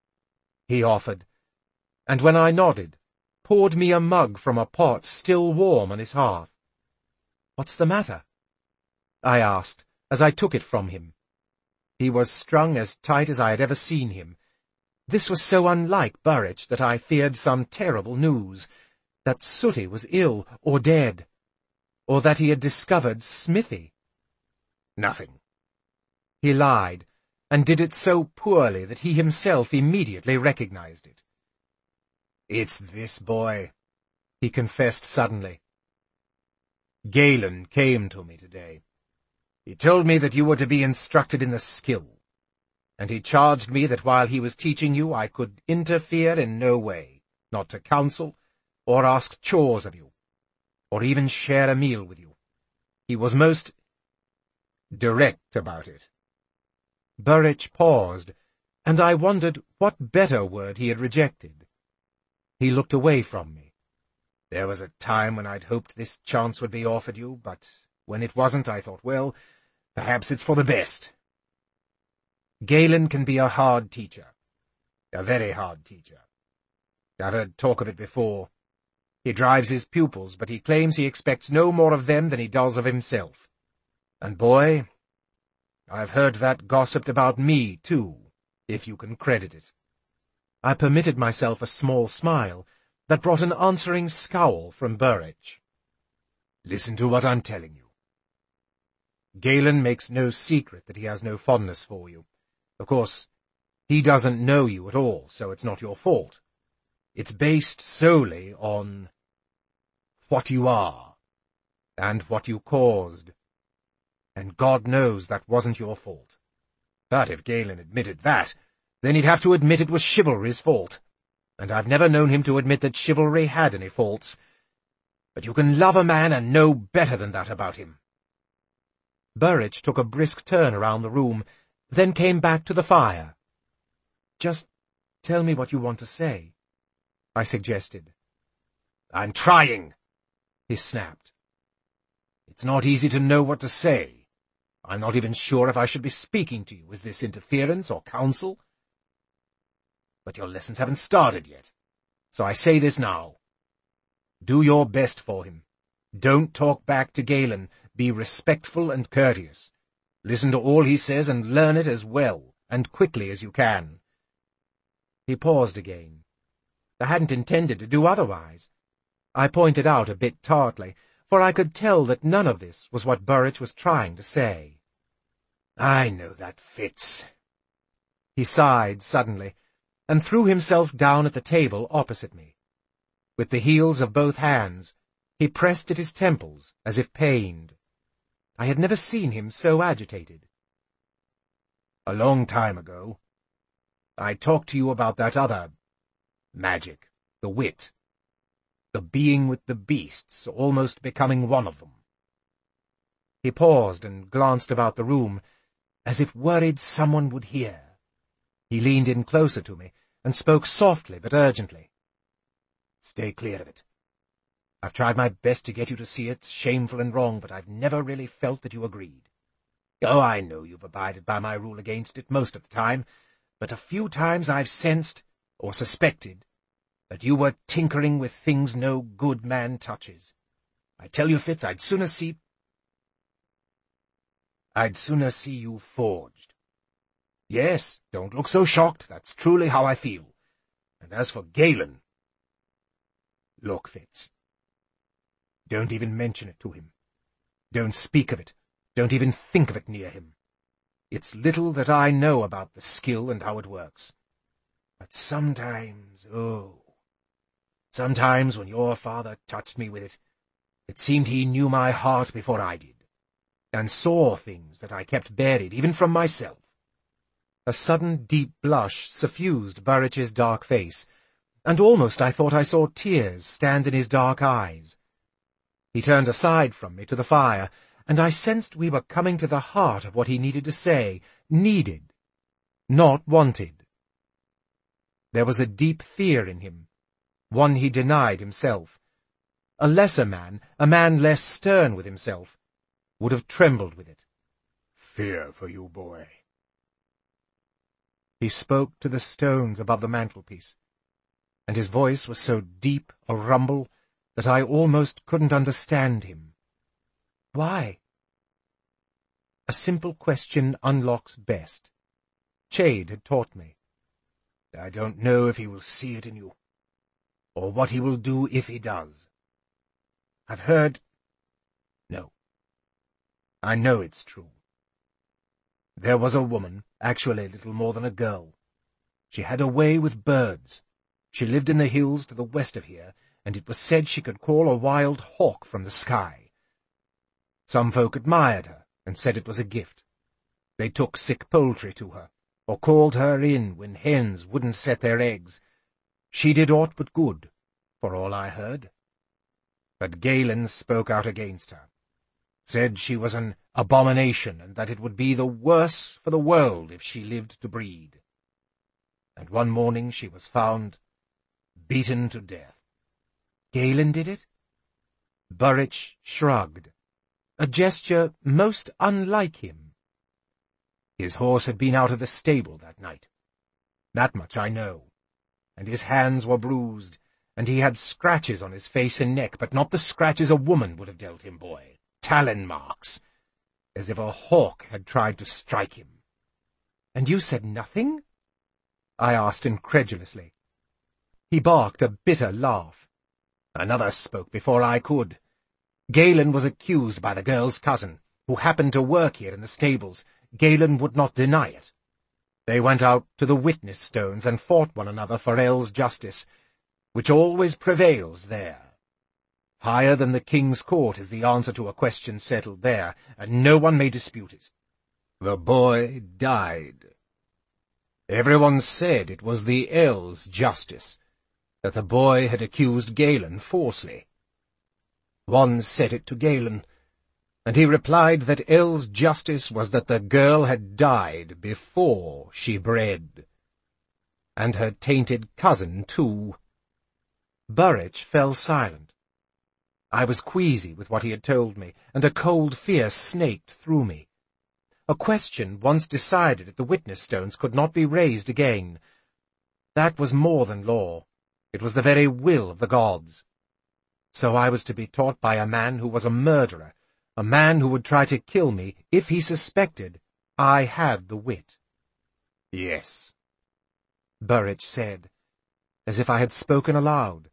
he offered, and when I nodded, poured me a mug from a pot still warm on his hearth. "What's the matter?" I asked as I took it from him. He was strung as tight as I had ever seen him. This was so unlike Burrich that I feared some terrible news, that Sooty was ill or dead, or that he had discovered Smithy. Nothing. He lied, and did it so poorly that he himself immediately recognized it. It's this boy, he confessed suddenly. Galen came to me today. He told me that you were to be instructed in the skill, and he charged me that while he was teaching you I could interfere in no way, not to counsel, or ask chores of you, or even share a meal with you. He was most direct about it. Burrich paused, and I wondered what better word he had rejected. He looked away from me. There was a time when I'd hoped this chance would be offered you, but when it wasn't, I thought, well, perhaps it's for the best. Galen can be a hard teacher. A very hard teacher. I've heard talk of it before. He drives his pupils, but he claims he expects no more of them than he does of himself. And boy, I've heard that gossiped about me, too, if you can credit it. I permitted myself a small smile that brought an answering scowl from Burrich. Listen to what I'm telling you. Galen makes no secret that he has no fondness for you. Of course, he doesn't know you at all, so it's not your fault. It's based solely on what you are, and what you caused. And God knows that wasn't your fault. But if Galen admitted that, then he'd have to admit it was chivalry's fault. And I've never known him to admit that chivalry had any faults. But you can love a man and know better than that about him. Burrich took a brisk turn around the room, then came back to the fire. "Just tell me what you want to say," I suggested. "I'm trying," he snapped. "It's not easy to know what to say. I'm not even sure if I should be speaking to you. Is this interference or counsel? But your lessons haven't started yet, so I say this now. Do your best for him. Don't talk back to Galen. Be respectful and courteous. Listen to all he says and learn it as well and quickly as you can." He paused again. I hadn't intended to do otherwise. I pointed out a bit tartly, for I could tell that none of this was what Burrich was trying to say. "I know that fits." He sighed suddenly, and threw himself down at the table opposite me. With the heels of both hands, he pressed at his temples as if pained. I had never seen him so agitated. "A long time ago, I talked to you about that other magic, the wit, the being with the beasts, almost becoming one of them." He paused and glanced about the room, as if worried someone would hear. He leaned in closer to me and spoke softly but urgently. "Stay clear of it. I've tried my best to get you to see it's shameful and wrong, but I've never really felt that you agreed. Oh, I know you've abided by my rule against it most of the time, but a few times I've sensed, or suspected, that you were tinkering with things no good man touches. I tell you, Fitz, I'd sooner see you forged. Yes, don't look so shocked. That's truly how I feel. And as for Galen, look, Fitz, don't even mention it to him. Don't speak of it. Don't even think of it near him. It's little that I know about the skill and how it works. But sometimes, sometimes when your father touched me with it, it seemed he knew my heart before I did, and saw things that I kept buried even from myself." A sudden deep blush suffused Burrich's dark face, and almost I thought I saw tears stand in his dark eyes. He turned aside from me to the fire, and I sensed we were coming to the heart of what he needed to say, needed, not wanted. There was a deep fear in him, one he denied himself. A lesser man, a man less stern with himself, would have trembled with it. "Fear for you, boy." He spoke to the stones above the mantelpiece, and his voice was so deep a rumble that I almost couldn't understand him. Why? A simple question unlocks best. Chade had taught me. I don't know if he will see it in you, or what he will do if he does. I've heard... No. I know it's true. There was a woman, actually little more than a girl. She had a way with birds. She lived in the hills to the west of here, and it was said she could call a wild hawk from the sky. Some folk admired her, and said it was a gift. They took sick poultry to her, or called her in when hens wouldn't set their eggs. She did aught but good, for all I heard. But Galen spoke out against her, said she was an abomination, and that it would be the worse for the world if she lived to breed. And one morning she was found beaten to death. Galen did it? Burrich shrugged, a gesture most unlike him. His horse had been out of the stable that night. That much I know. And his hands were bruised, and he had scratches on his face and neck, but not the scratches a woman would have dealt him, boy. Talon marks, as if a hawk had tried to strike him. And you said nothing? I asked incredulously. He barked a bitter laugh. Another spoke before I could. Galen was accused by the girl's cousin, who happened to work here in the stables. Galen would not deny it. They went out to the witness stones and fought one another for El's justice, which always prevails there. Higher than the king's court is the answer to a question settled there, and no one may dispute it. The boy died. Everyone said it was the El's justice, that the boy had accused Galen falsely. One said it to Galen, and he replied that El's justice was that the girl had died before she bred. And her tainted cousin, too. Burrich fell silent. I was queasy with what he had told me, and a cold fear snaked through me. A question once decided at the witness stones could not be raised again. That was more than law. It was the very will of the gods. So I was to be taught by a man who was a murderer, a man who would try to kill me if he suspected I had the wit. Yes, Burrich said, as if I had spoken aloud.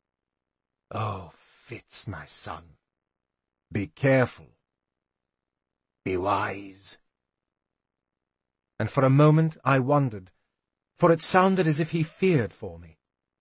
Oh, Fitz, my son, be careful. Be wise. And for a moment I wondered, for it sounded as if he feared for me.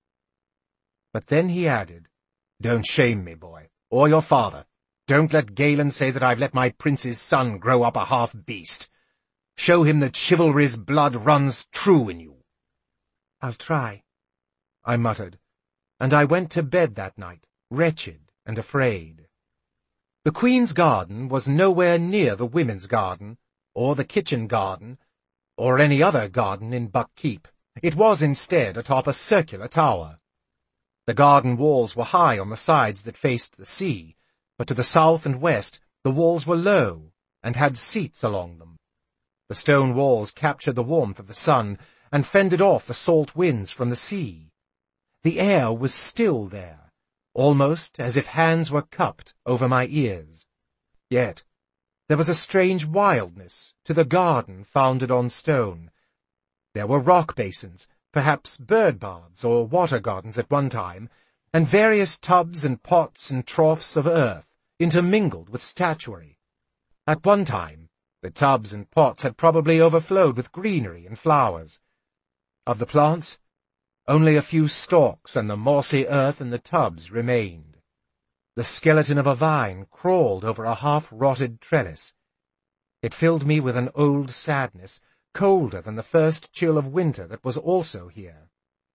But then he added, Don't shame me, boy, or your father. Don't let Galen say that I've let my prince's son grow up a half-beast. Show him that chivalry's blood runs true in you. I'll try, I muttered, and I went to bed that night, wretched and afraid. The Queen's garden was nowhere near the women's garden, or the kitchen garden, or any other garden in Buckkeep. It was instead atop a circular tower. The garden walls were high on the sides that faced the sea, but to the south and west the walls were low and had seats along them. The stone walls captured the warmth of the sun and fended off the salt winds from the sea. The air was still there, almost as if hands were cupped over my ears. Yet there was a strange wildness to the garden founded on stone. There were rock basins, perhaps bird baths or water gardens at one time, and various tubs and pots and troughs of earth intermingled with statuary. At one time, the tubs and pots had probably overflowed with greenery and flowers. Of the plants, only a few stalks and the mossy earth in the tubs remained. The skeleton of a vine crawled over a half-rotted trellis. It filled me with an old sadness, colder than the first chill of winter that was also here.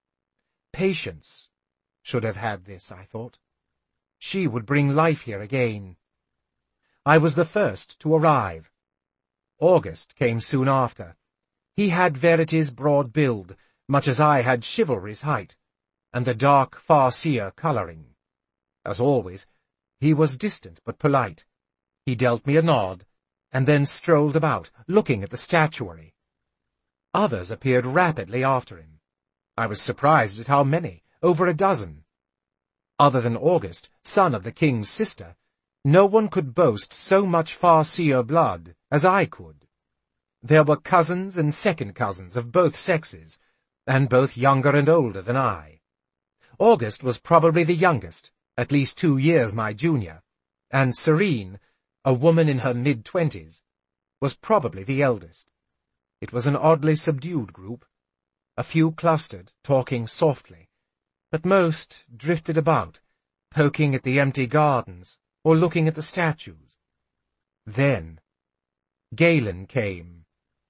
Patience should have had this, I thought. She would bring life here again. I was the first to arrive. August came soon after. He had Verity's broad build, much as I had chivalry's height, and the dark farseer colouring. As always, he was distant but polite. He dealt me a nod, and then strolled about, looking at the statuary. Others appeared rapidly after him. I was surprised at how many, over a dozen. Other than August, son of the king's sister, no one could boast so much farseer blood as I could. There were cousins and second cousins of both sexes, and both younger and older than I. August was probably the youngest, at least 2 years my junior, and Serene, a woman in her mid-20s, was probably the eldest. It was an oddly subdued group. A few clustered, talking softly, but most drifted about, poking at the empty gardens or looking at the statues. Then Galen came.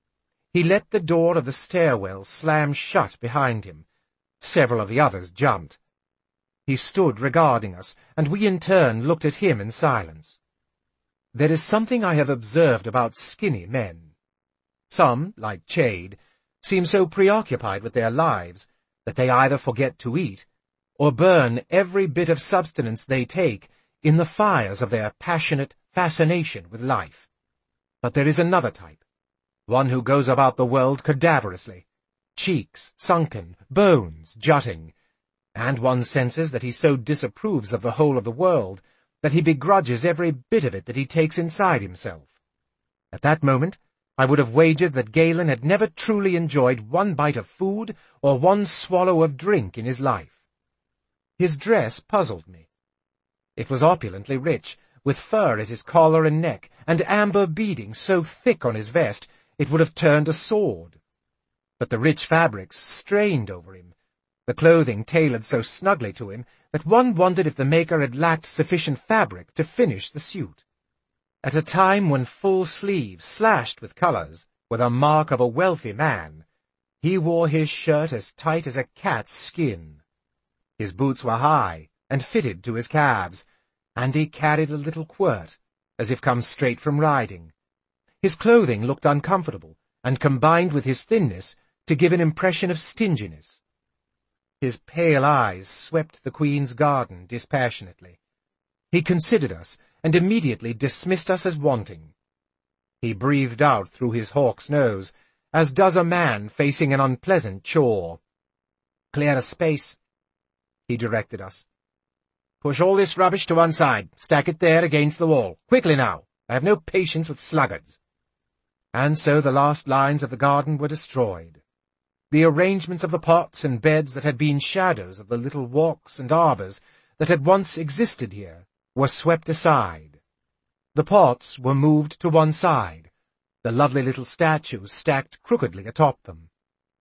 He let the door of the stairwell slam shut behind him. Several of the others jumped. He stood regarding us, and we in turn looked at him in silence. There is something I have observed about skinny men. Some, like Chade, seem so preoccupied with their lives that they either forget to eat or burn every bit of substance they take in the fires of their passionate fascination with life. But there is another type, one who goes about the world cadaverously, cheeks sunken, bones jutting, and one senses that he so disapproves of the whole of the world that he begrudges every bit of it that he takes inside himself. At that moment, I would have wagered that Galen had never truly enjoyed one bite of food or one swallow of drink in his life. His dress puzzled me. It was opulently rich, with fur at his collar and neck, and amber beading so thick on his vest it would have turned a sword. But the rich fabrics strained over him, the clothing tailored so snugly to him that one wondered if the maker had lacked sufficient fabric to finish the suit. At a time when full sleeves, slashed with colors, were the mark of a wealthy man, he wore his shirt as tight as a cat's skin. His boots were high and fitted to his calves, and he carried a little quirt, as if come straight from riding. His clothing looked uncomfortable, and combined with his thinness to give an impression of stinginess. His pale eyes swept the Queen's garden dispassionately. He considered us, and immediately dismissed us as wanting. He breathed out through his hawk's nose, as does a man facing an unpleasant chore. "Clear a space," he directed us. "Push all this rubbish to one side. Stack it there against the wall. Quickly now. I have no patience with sluggards." And so the last lines of the garden were destroyed. The arrangements of the pots and beds that had been shadows of the little walks and arbors that had once existed here were swept aside. The pots were moved to one side, the lovely little statues stacked crookedly atop them.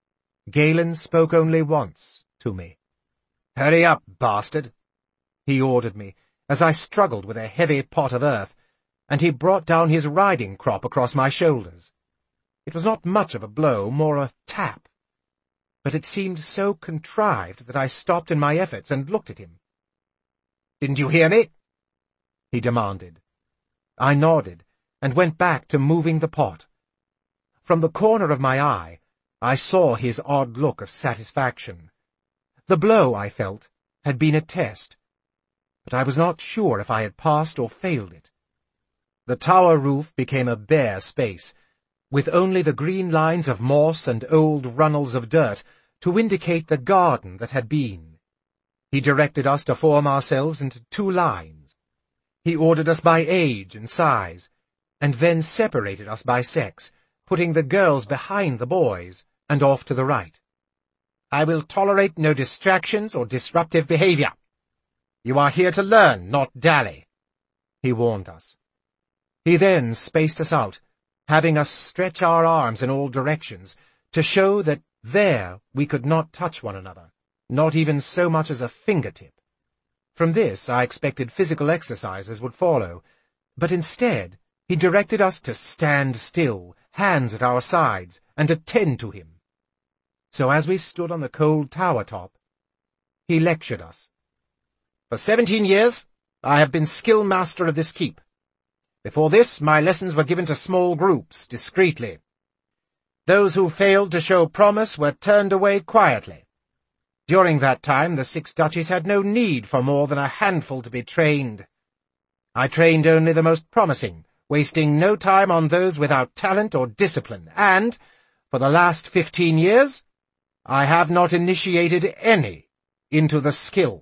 Galen spoke only once to me. "Hurry up, bastard," he ordered me, as I struggled with a heavy pot of earth, and he brought down his riding crop across my shoulders. It was not much of a blow, more a tap, but it seemed so contrived that I stopped in my efforts and looked at him. "Didn't you hear me?" he demanded. I nodded, and went back to moving the pot. From the corner of my eye, I saw his odd look of satisfaction. The blow, I felt, had been a test, but I was not sure if I had passed or failed it. The tower roof became a bare space, with only the green lines of moss and old runnels of dirt to indicate the garden that had been. He directed us to form ourselves into 2 lines. He ordered us by age and size, and then separated us by sex, putting the girls behind the boys and off to the right. "I will tolerate no distractions or disruptive behavior. You are here to learn, not dally," he warned us. He then spaced us out, having us stretch our arms in all directions, to show that there we could not touch one another, not even so much as a fingertip. From this I expected physical exercises would follow, but instead he directed us to stand still, hands at our sides, and attend to him. So as we stood on the cold tower top, he lectured us. "For 17 years I have been skill master of this keep. Before this, my lessons were given to small groups, discreetly. Those who failed to show promise were turned away quietly. During that time, the 6 duchies had no need for more than a handful to be trained. I trained only the most promising, wasting no time on those without talent or discipline, and, for the last 15 years, I have not initiated any into the skill.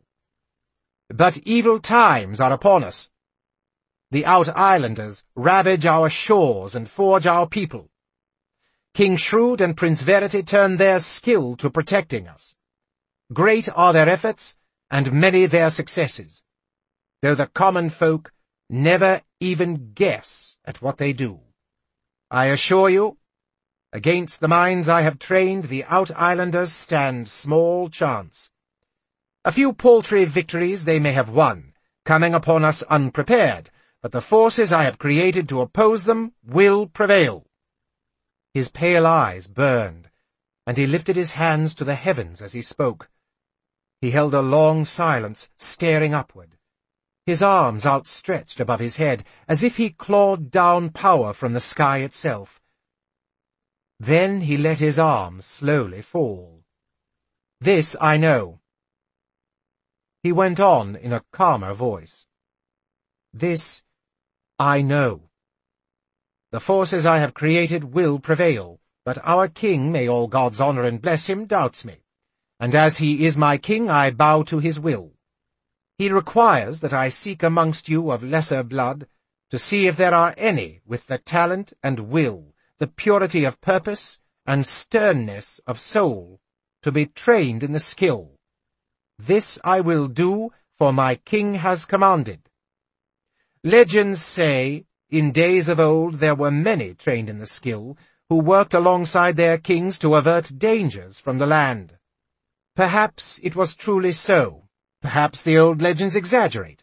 But evil times are upon us. The Out-Islanders ravage our shores and forge our people. King Shrewd and Prince Verity turn their skill to protecting us. Great are their efforts, and many their successes, though the common folk never even guess at what they do. I assure you, against the minds I have trained, the Out-Islanders stand small chance. A few paltry victories they may have won, coming upon us unprepared, but the forces I have created to oppose them will prevail. His pale eyes burned, and he lifted his hands to the heavens as he spoke. He held a long silence, staring upward, his arms outstretched above his head, as if he clawed down power from the sky itself. Then he let his arms slowly fall. This I know. He went on in a calmer voice. This I know. The forces I have created will prevail, but our king, may all gods honor and bless him, doubts me. And as he is my king, I bow to his will. He requires that I seek amongst you of lesser blood, to see if there are any with the talent and will, the purity of purpose and sternness of soul, to be trained in the skill. This I will do, for my king has commanded. Legends say, in days of old there were many trained in the skill, who worked alongside their kings to avert dangers from the land. Perhaps it was truly so. Perhaps the old legends exaggerate.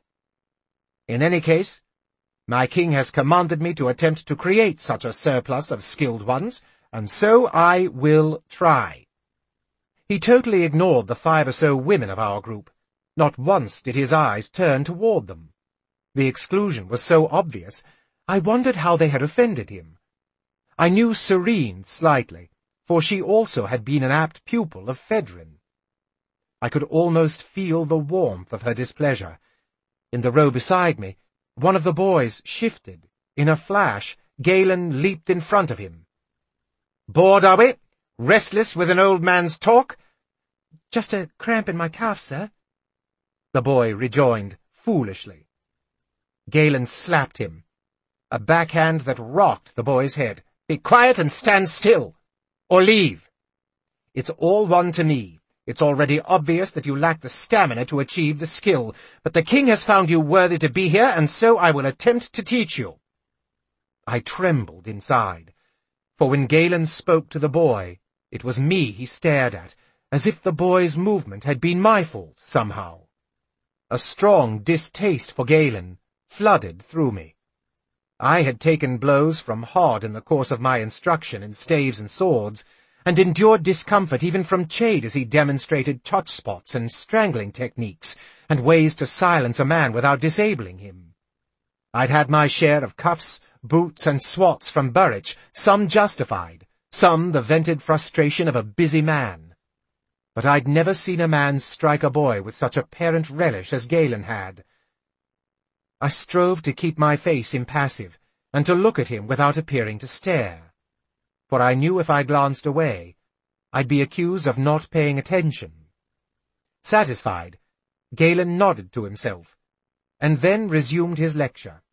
In any case, my king has commanded me to attempt to create such a surplus of skilled ones, and so I will try. He totally ignored the 5 or so women of our group. Not once did his eyes turn toward them. The exclusion was so obvious, I wondered how they had offended him. I knew Serene slightly, for she also had been an apt pupil of Fedrin. I could almost feel the warmth of her displeasure. In the row beside me, one of the boys shifted. In a flash, Galen leaped in front of him. "Bored, are we? Restless with an old man's talk?" "Just a cramp in my calf, sir," the boy rejoined, foolishly. Galen slapped him, a backhand that rocked the boy's head. "Be quiet and stand still, or leave. It's all one to me. It's already obvious that you lack the stamina to achieve the skill, but the king has found you worthy to be here, and so I will attempt to teach you." I trembled inside, for when Galen spoke to the boy, it was me he stared at, as if the boy's movement had been my fault somehow. A strong distaste for Galen flooded through me. I had taken blows from Hod in the course of my instruction in staves and swords, and endured discomfort even from Chade as he demonstrated touch spots and strangling techniques, and ways to silence a man without disabling him. I'd had my share of cuffs, boots, and swats from Burrich, some justified, some the vented frustration of a busy man. But I'd never seen a man strike a boy with such apparent relish as Galen had. I strove to keep my face impassive, and to look at him without appearing to stare. For I knew if I glanced away, I'd be accused of not paying attention. Satisfied, Galen nodded to himself, and then resumed his lecture.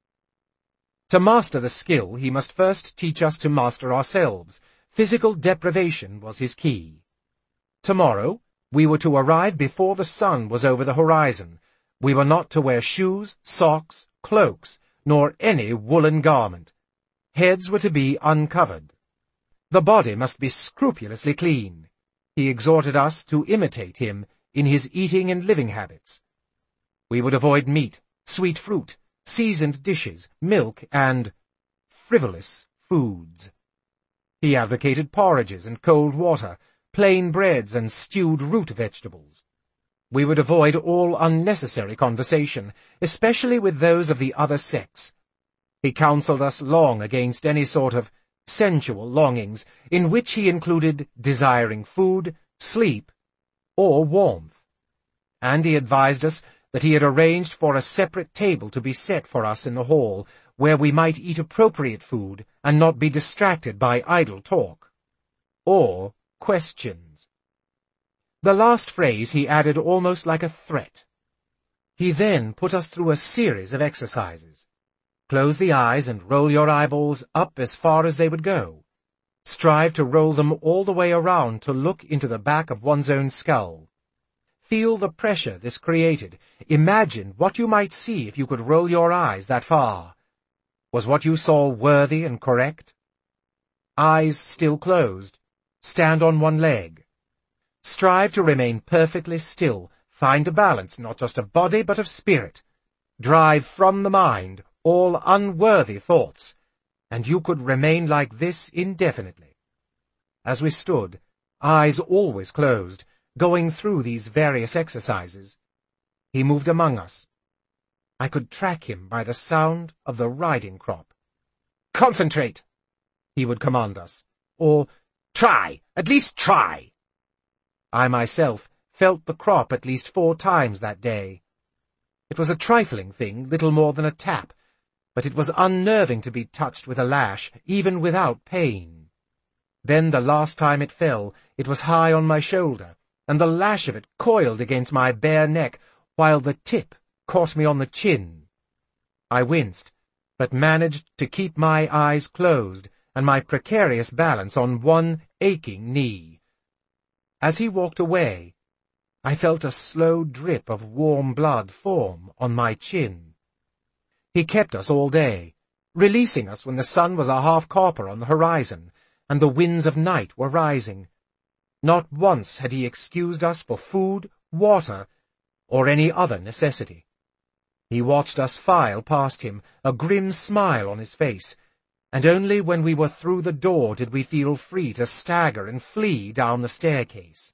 To master the skill, he must first teach us to master ourselves. Physical deprivation was his key. Tomorrow, we were to arrive before the sun was over the horizon. We were not to wear shoes, socks, cloaks, nor any woolen garment. Heads were to be uncovered. The body must be scrupulously clean. He exhorted us to imitate him in his eating and living habits. We would avoid meat, sweet fruit, seasoned dishes, milk, and frivolous foods. He advocated porridges and cold water, plain breads and stewed root vegetables. We would avoid all unnecessary conversation, especially with those of the other sex. He counseled us long against any sort of sensual longings, in which he included desiring food, sleep, or warmth. And he advised us that he had arranged for a separate table to be set for us in the hall, where we might eat appropriate food and not be distracted by idle talk or questions. The last phrase he added almost like a threat. He then put us through a series of exercises. Close the eyes and roll your eyeballs up as far as they would go. Strive to roll them all the way around to look into the back of one's own skull. Feel the pressure this created. Imagine what you might see if you could roll your eyes that far. Was what you saw worthy and correct? Eyes still closed. Stand on one leg. Strive to remain perfectly still. Find a balance, not just of body, but of spirit. Drive from the mind all unworthy thoughts, and you could remain like this indefinitely. As we stood, eyes always closed, going through these various exercises, he moved among us. I could track him by the sound of the riding crop. "Concentrate," he would command us, or "Try, at least try." I myself felt the crop at least 4 times that day. It was a trifling thing, little more than a tap, but it was unnerving to be touched with a lash, even without pain. Then the last time it fell, it was high on my shoulder, and the lash of it coiled against my bare neck, while the tip caught me on the chin. I winced, but managed to keep my eyes closed and my precarious balance on one aching knee. As he walked away, I felt a slow drip of warm blood form on my chin. He kept us all day, releasing us when the sun was a half-copper on the horizon, and the winds of night were rising. Not once had he excused us for food, water, or any other necessity. He watched us file past him, a grim smile on his face, and only when we were through the door did we feel free to stagger and flee down the staircase.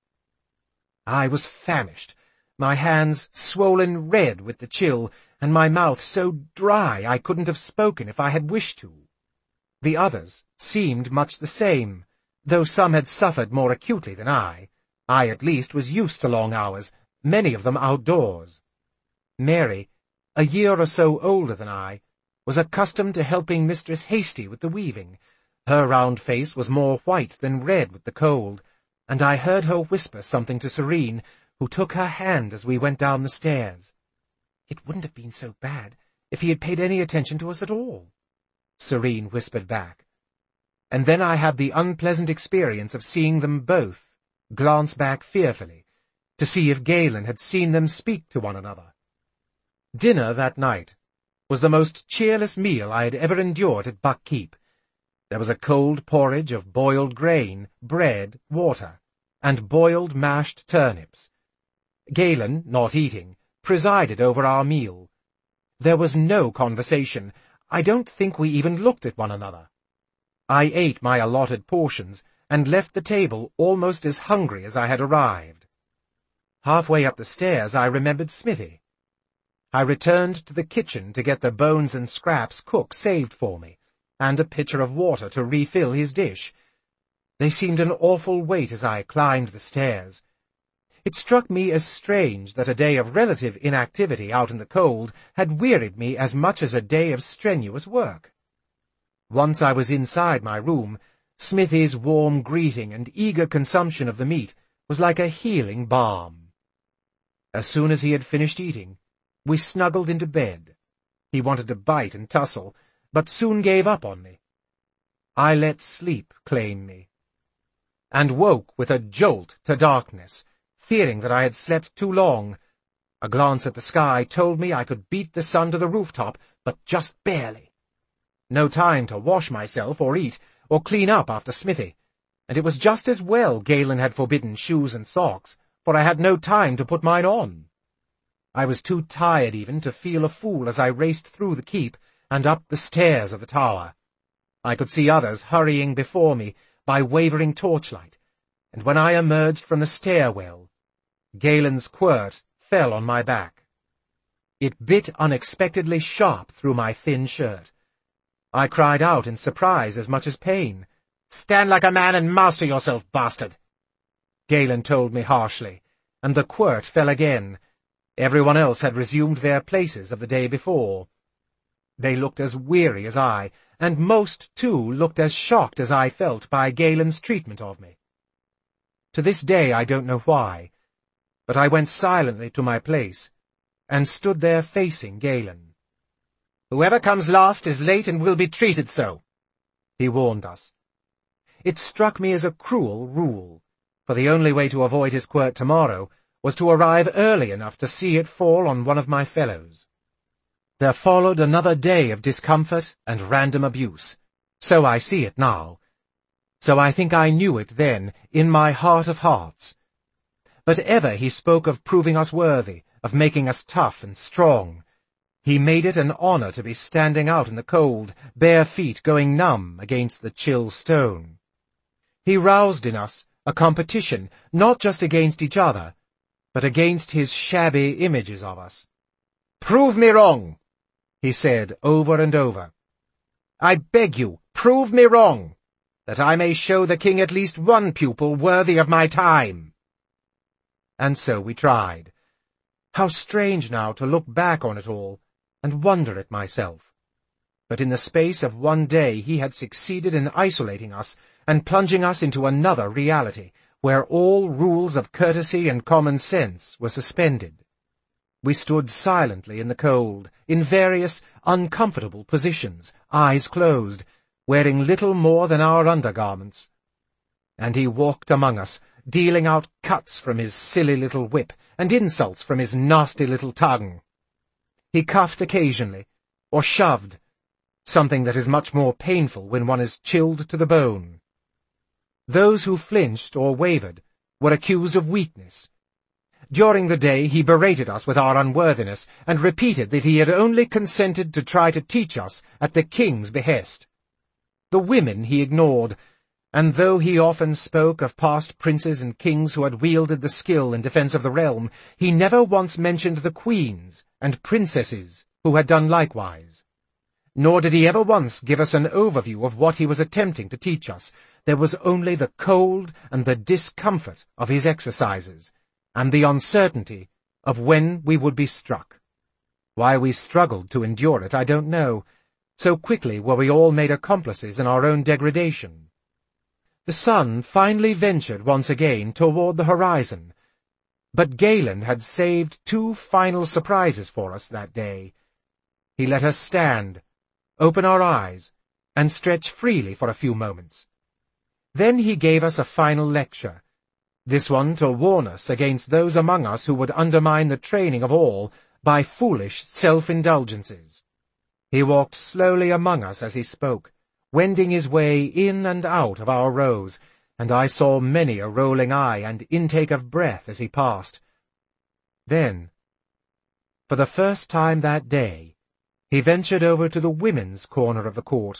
I was famished, my hands swollen red with the chill, and my mouth so dry I couldn't have spoken if I had wished to. The others seemed much the same, though some had suffered more acutely than I. I at least was used to long hours, many of them outdoors. Mary, a year or so older than I, was accustomed to helping Mistress Hasty with the weaving. Her round face was more white than red with the cold, and I heard her whisper something to Serene, who took her hand as we went down the stairs. "It wouldn't have been so bad if he had paid any attention to us at all," Serene whispered back. And then I had the unpleasant experience of seeing them both glance back fearfully, to see if Galen had seen them speak to one another. Dinner that night was the most cheerless meal I had ever endured at Buck Keep. There was a cold porridge of boiled grain, bread, water, and boiled mashed turnips. Galen, not eating, presided over our meal. There was no conversation. I don't think we even looked at one another. I ate my allotted portions, and left the table almost as hungry as I had arrived. Halfway up the stairs I remembered Smithy. I returned to the kitchen to get the bones and scraps cook saved for me, and a pitcher of water to refill his dish. They seemed an awful weight as I climbed the stairs. It struck me as strange that a day of relative inactivity out in the cold had wearied me as much as a day of strenuous work. Once I was inside my room, Smithy's warm greeting and eager consumption of the meat was like a healing balm. As soon as he had finished eating, we snuggled into bed. He wanted to bite and tussle, but soon gave up on me. I let sleep claim me, and woke with a jolt to darkness, fearing that I had slept too long. A glance at the sky told me I could beat the sun to the rooftop, but just barely. No time to wash myself or eat or clean up after Smithy, and it was just as well Galen had forbidden shoes and socks, for I had no time to put mine on. I was too tired even to feel a fool as I raced through the keep and up the stairs of the tower. I could see others hurrying before me by wavering torchlight, and when I emerged from the stairwell, Galen's quirt fell on my back. It bit unexpectedly sharp through my thin shirt. I cried out in surprise as much as pain. "Stand like a man and master yourself, bastard!" Galen told me harshly, and the quirt fell again. Everyone else had resumed their places of the day before. They looked as weary as I, and most, too, looked as shocked as I felt by Galen's treatment of me. To this day I don't know why, but I went silently to my place, and stood there facing Galen. "Whoever comes last is late and will be treated so," he warned us. it struck me as a cruel rule, for the only way to avoid his quirt tomorrow was to arrive early enough to see it fall on one of my fellows. There followed another day of discomfort and random abuse. So I see it now. So I think I knew it then, in my heart of hearts. But ever he spoke of proving us worthy, of making us tough and strong. He made it an honor to be standing out in the cold, bare feet going numb against the chill stone. He roused in us a competition, not just against each other, but against his shabby images of us. "Prove me wrong," he said over and over. "I beg you, prove me wrong, that I may show the king at least one pupil worthy of my time." And so we tried. How strange now to look back on it all, and wonder at myself. But in the space of one day he had succeeded in isolating us and plunging us into another reality, where all rules of courtesy and common sense were suspended. We stood silently in the cold, in various uncomfortable positions, eyes closed, wearing little more than our undergarments. And he walked among us, dealing out cuts from his silly little whip, and insults from his nasty little tongue. He cuffed occasionally, or shoved, something that is much more painful when one is chilled to the bone. Those who flinched or wavered were accused of weakness. During the day he berated us with our unworthiness, and repeated that he had only consented to try to teach us at the king's behest. The women he ignored, and though he often spoke of past princes and kings who had wielded the skill in defense of the realm, he never once mentioned the queens and princesses who had done likewise. Nor did he ever once give us an overview of what he was attempting to teach us. There was only the cold and the discomfort of his exercises, and the uncertainty of when we would be struck. Why we struggled to endure it, I don't know. So quickly were we all made accomplices in our own degradation. The sun finally ventured once again toward the horizon, but Galen had saved two final surprises for us that day. He let us stand, open our eyes, and stretch freely for a few moments. Then he gave us a final lecture, this one to warn us against those among us who would undermine the training of all by foolish self-indulgences. He walked slowly among us as he spoke, wending his way in and out of our rows, and I saw many a rolling eye and intake of breath as he passed. Then, for the first time that day, he ventured over to the women's corner of the court.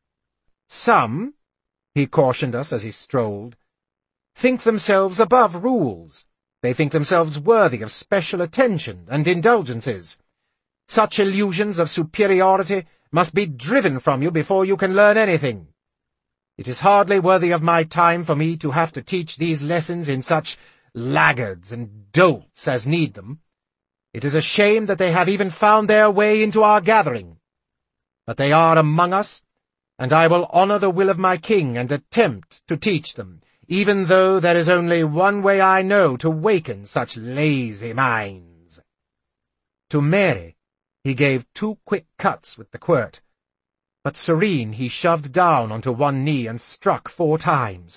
"Some," he cautioned us as he strolled, "think themselves above rules. They think themselves worthy of special attention and indulgences. Such illusions of superiority must be driven from you before you can learn anything. It is hardly worthy of my time for me to have to teach these lessons in such laggards and dolts as need them. It is a shame that they have even found their way into our gathering. But they are among us, and I will honor the will of my king and attempt to teach them, even though there is only one way I know to waken such lazy minds." To Mary he gave 2 quick cuts with the quirt, but Serene he shoved down onto one knee and struck 4 times.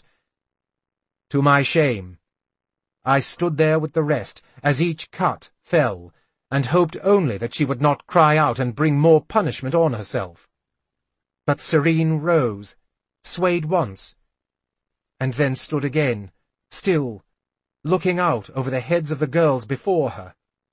To my shame, I stood there with the rest as each cut fell, and hoped only that she would not cry out and bring more punishment on herself. But Serene rose, swayed once, and then stood again, still, looking out over the heads of the girls before her.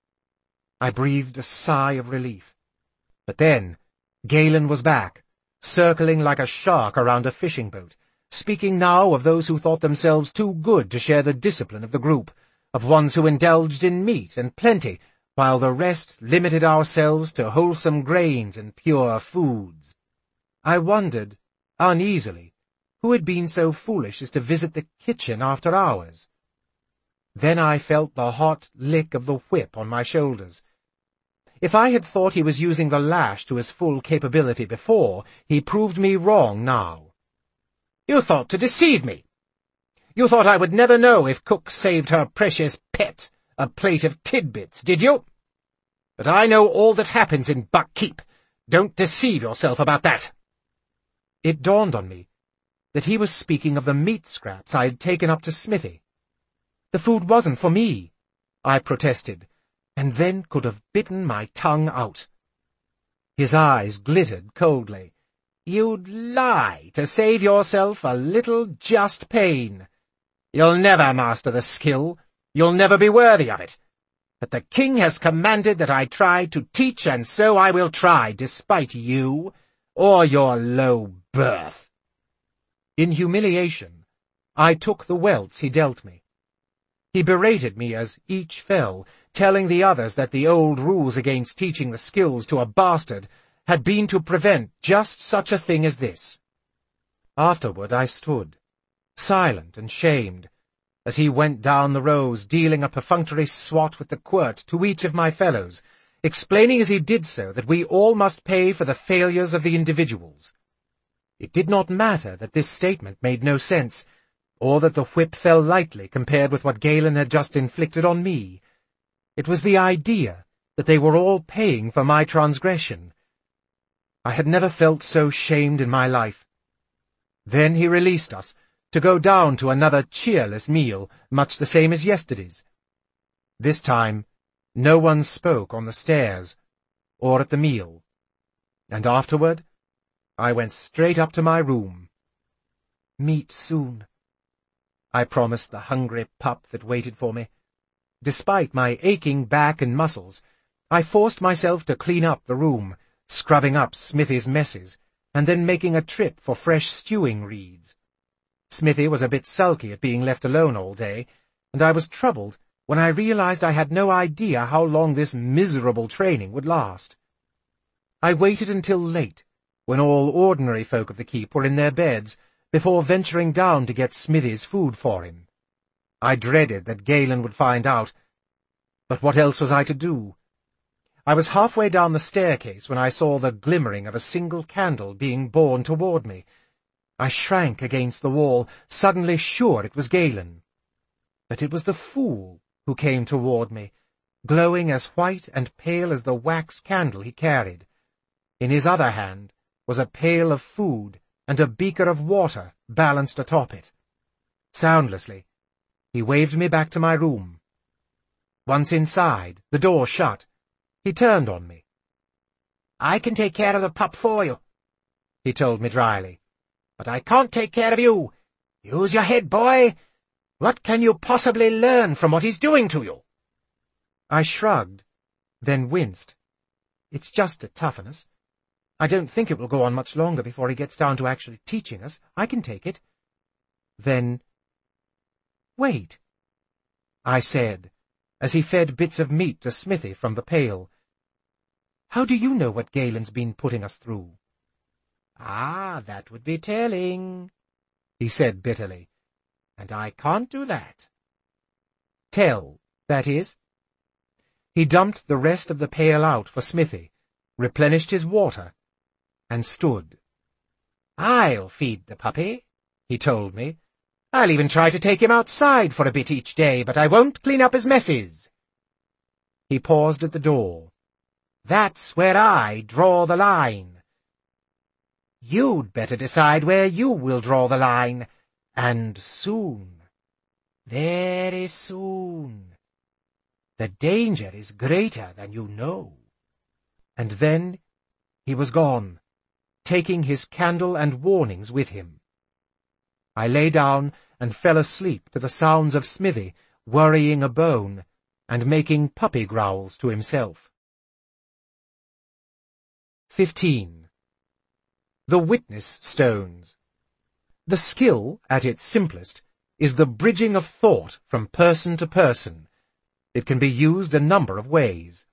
I breathed a sigh of relief. But then Galen was back, circling like a shark around a fishing boat, speaking now of those who thought themselves too good to share the discipline of the group, of ones who indulged in meat and plenty, while the rest limited ourselves to wholesome grains and pure foods. I wondered, uneasily, who had been so foolish as to visit the kitchen after hours. Then I felt the hot lick of the whip on my shoulders. If I had thought he was using the lash to his full capability before, he proved me wrong now. "You thought to deceive me. You thought I would never know if cook saved her precious pet a plate of tidbits, did you? But I know all that happens in Buck Keep. Don't deceive yourself about that." It dawned on me that he was speaking of the meat scraps I had taken up to Smithy. "The food wasn't for me," I protested, and then could have bitten my tongue out. His eyes glittered coldly. "You'd lie to save yourself a little just pain. You'll never master the skill. You'll never be worthy of it. But the king has commanded that I try to teach, and so I will try, despite you, or your low birth." In humiliation, I took the welts he dealt me. He berated me as each fell, telling the others that the old rules against teaching the skills to a bastard had been to prevent just such a thing as this. Afterward I stood, silent and shamed, as he went down the rows, dealing a perfunctory swat with the quirt to each of my fellows, explaining as he did so that we all must pay for the failures of the individuals. It did not matter that this statement made no sense, or that the whip fell lightly compared with what Galen had just inflicted on me. It was the idea that they were all paying for my transgression. I had never felt so shamed in my life. Then he released us, to go down to another cheerless meal, much the same as yesterday's. This time, no one spoke on the stairs, or at the meal, and afterward, I went straight up to my room. "Meet soon," I promised the hungry pup that waited for me. Despite my aching back and muscles, I forced myself to clean up the room, scrubbing up Smithy's messes, and then making a trip for fresh stewing reeds. Smithy was a bit sulky at being left alone all day, and I was troubled when I realized I had no idea how long this miserable training would last. I waited until late, when all ordinary folk of the keep were in their beds, before venturing down to get Smithy's food for him. I dreaded that Galen would find out, but what else was I to do? I was halfway down the staircase when I saw the glimmering of a single candle being borne toward me. I shrank against the wall, suddenly sure it was Galen. But it was the fool who came toward me, glowing as white and pale as the wax candle he carried. In his other hand was a pail of food and a beaker of water balanced atop it. Soundlessly, he waved me back to my room. Once inside, the door shut, he turned on me. "I can take care of the pup for you," he told me dryly. "But I can't take care of you. Use your head, boy. What can you possibly learn from what he's doing to you?" I shrugged, then winced. "It's just a toughness. I don't think it will go on much longer before he gets down to actually teaching us. I can take it." Then, "Wait," I said, as he fed bits of meat to Smithy from the pail. "How do you know what Galen's been putting us through?" "Ah, that would be telling," he said bitterly, "and I can't do that." "Tell, that is." He dumped the rest of the pail out for Smithy, replenished his water, and stood. "I'll feed the puppy," he told me. "I'll even try to take him outside for a bit each day, but I won't clean up his messes." He paused at the door. "That's where I draw the line. You'd better decide where you will draw the line, and soon. Very soon. The danger is greater than you know." And then he was gone, taking his candle and warnings with him. I lay down and fell asleep to the sounds of Smithy worrying a bone and making puppy growls to himself. 15. The Witness Stones. The skill, at its simplest, is the bridging of thought from person to person. It can be used a number of ways.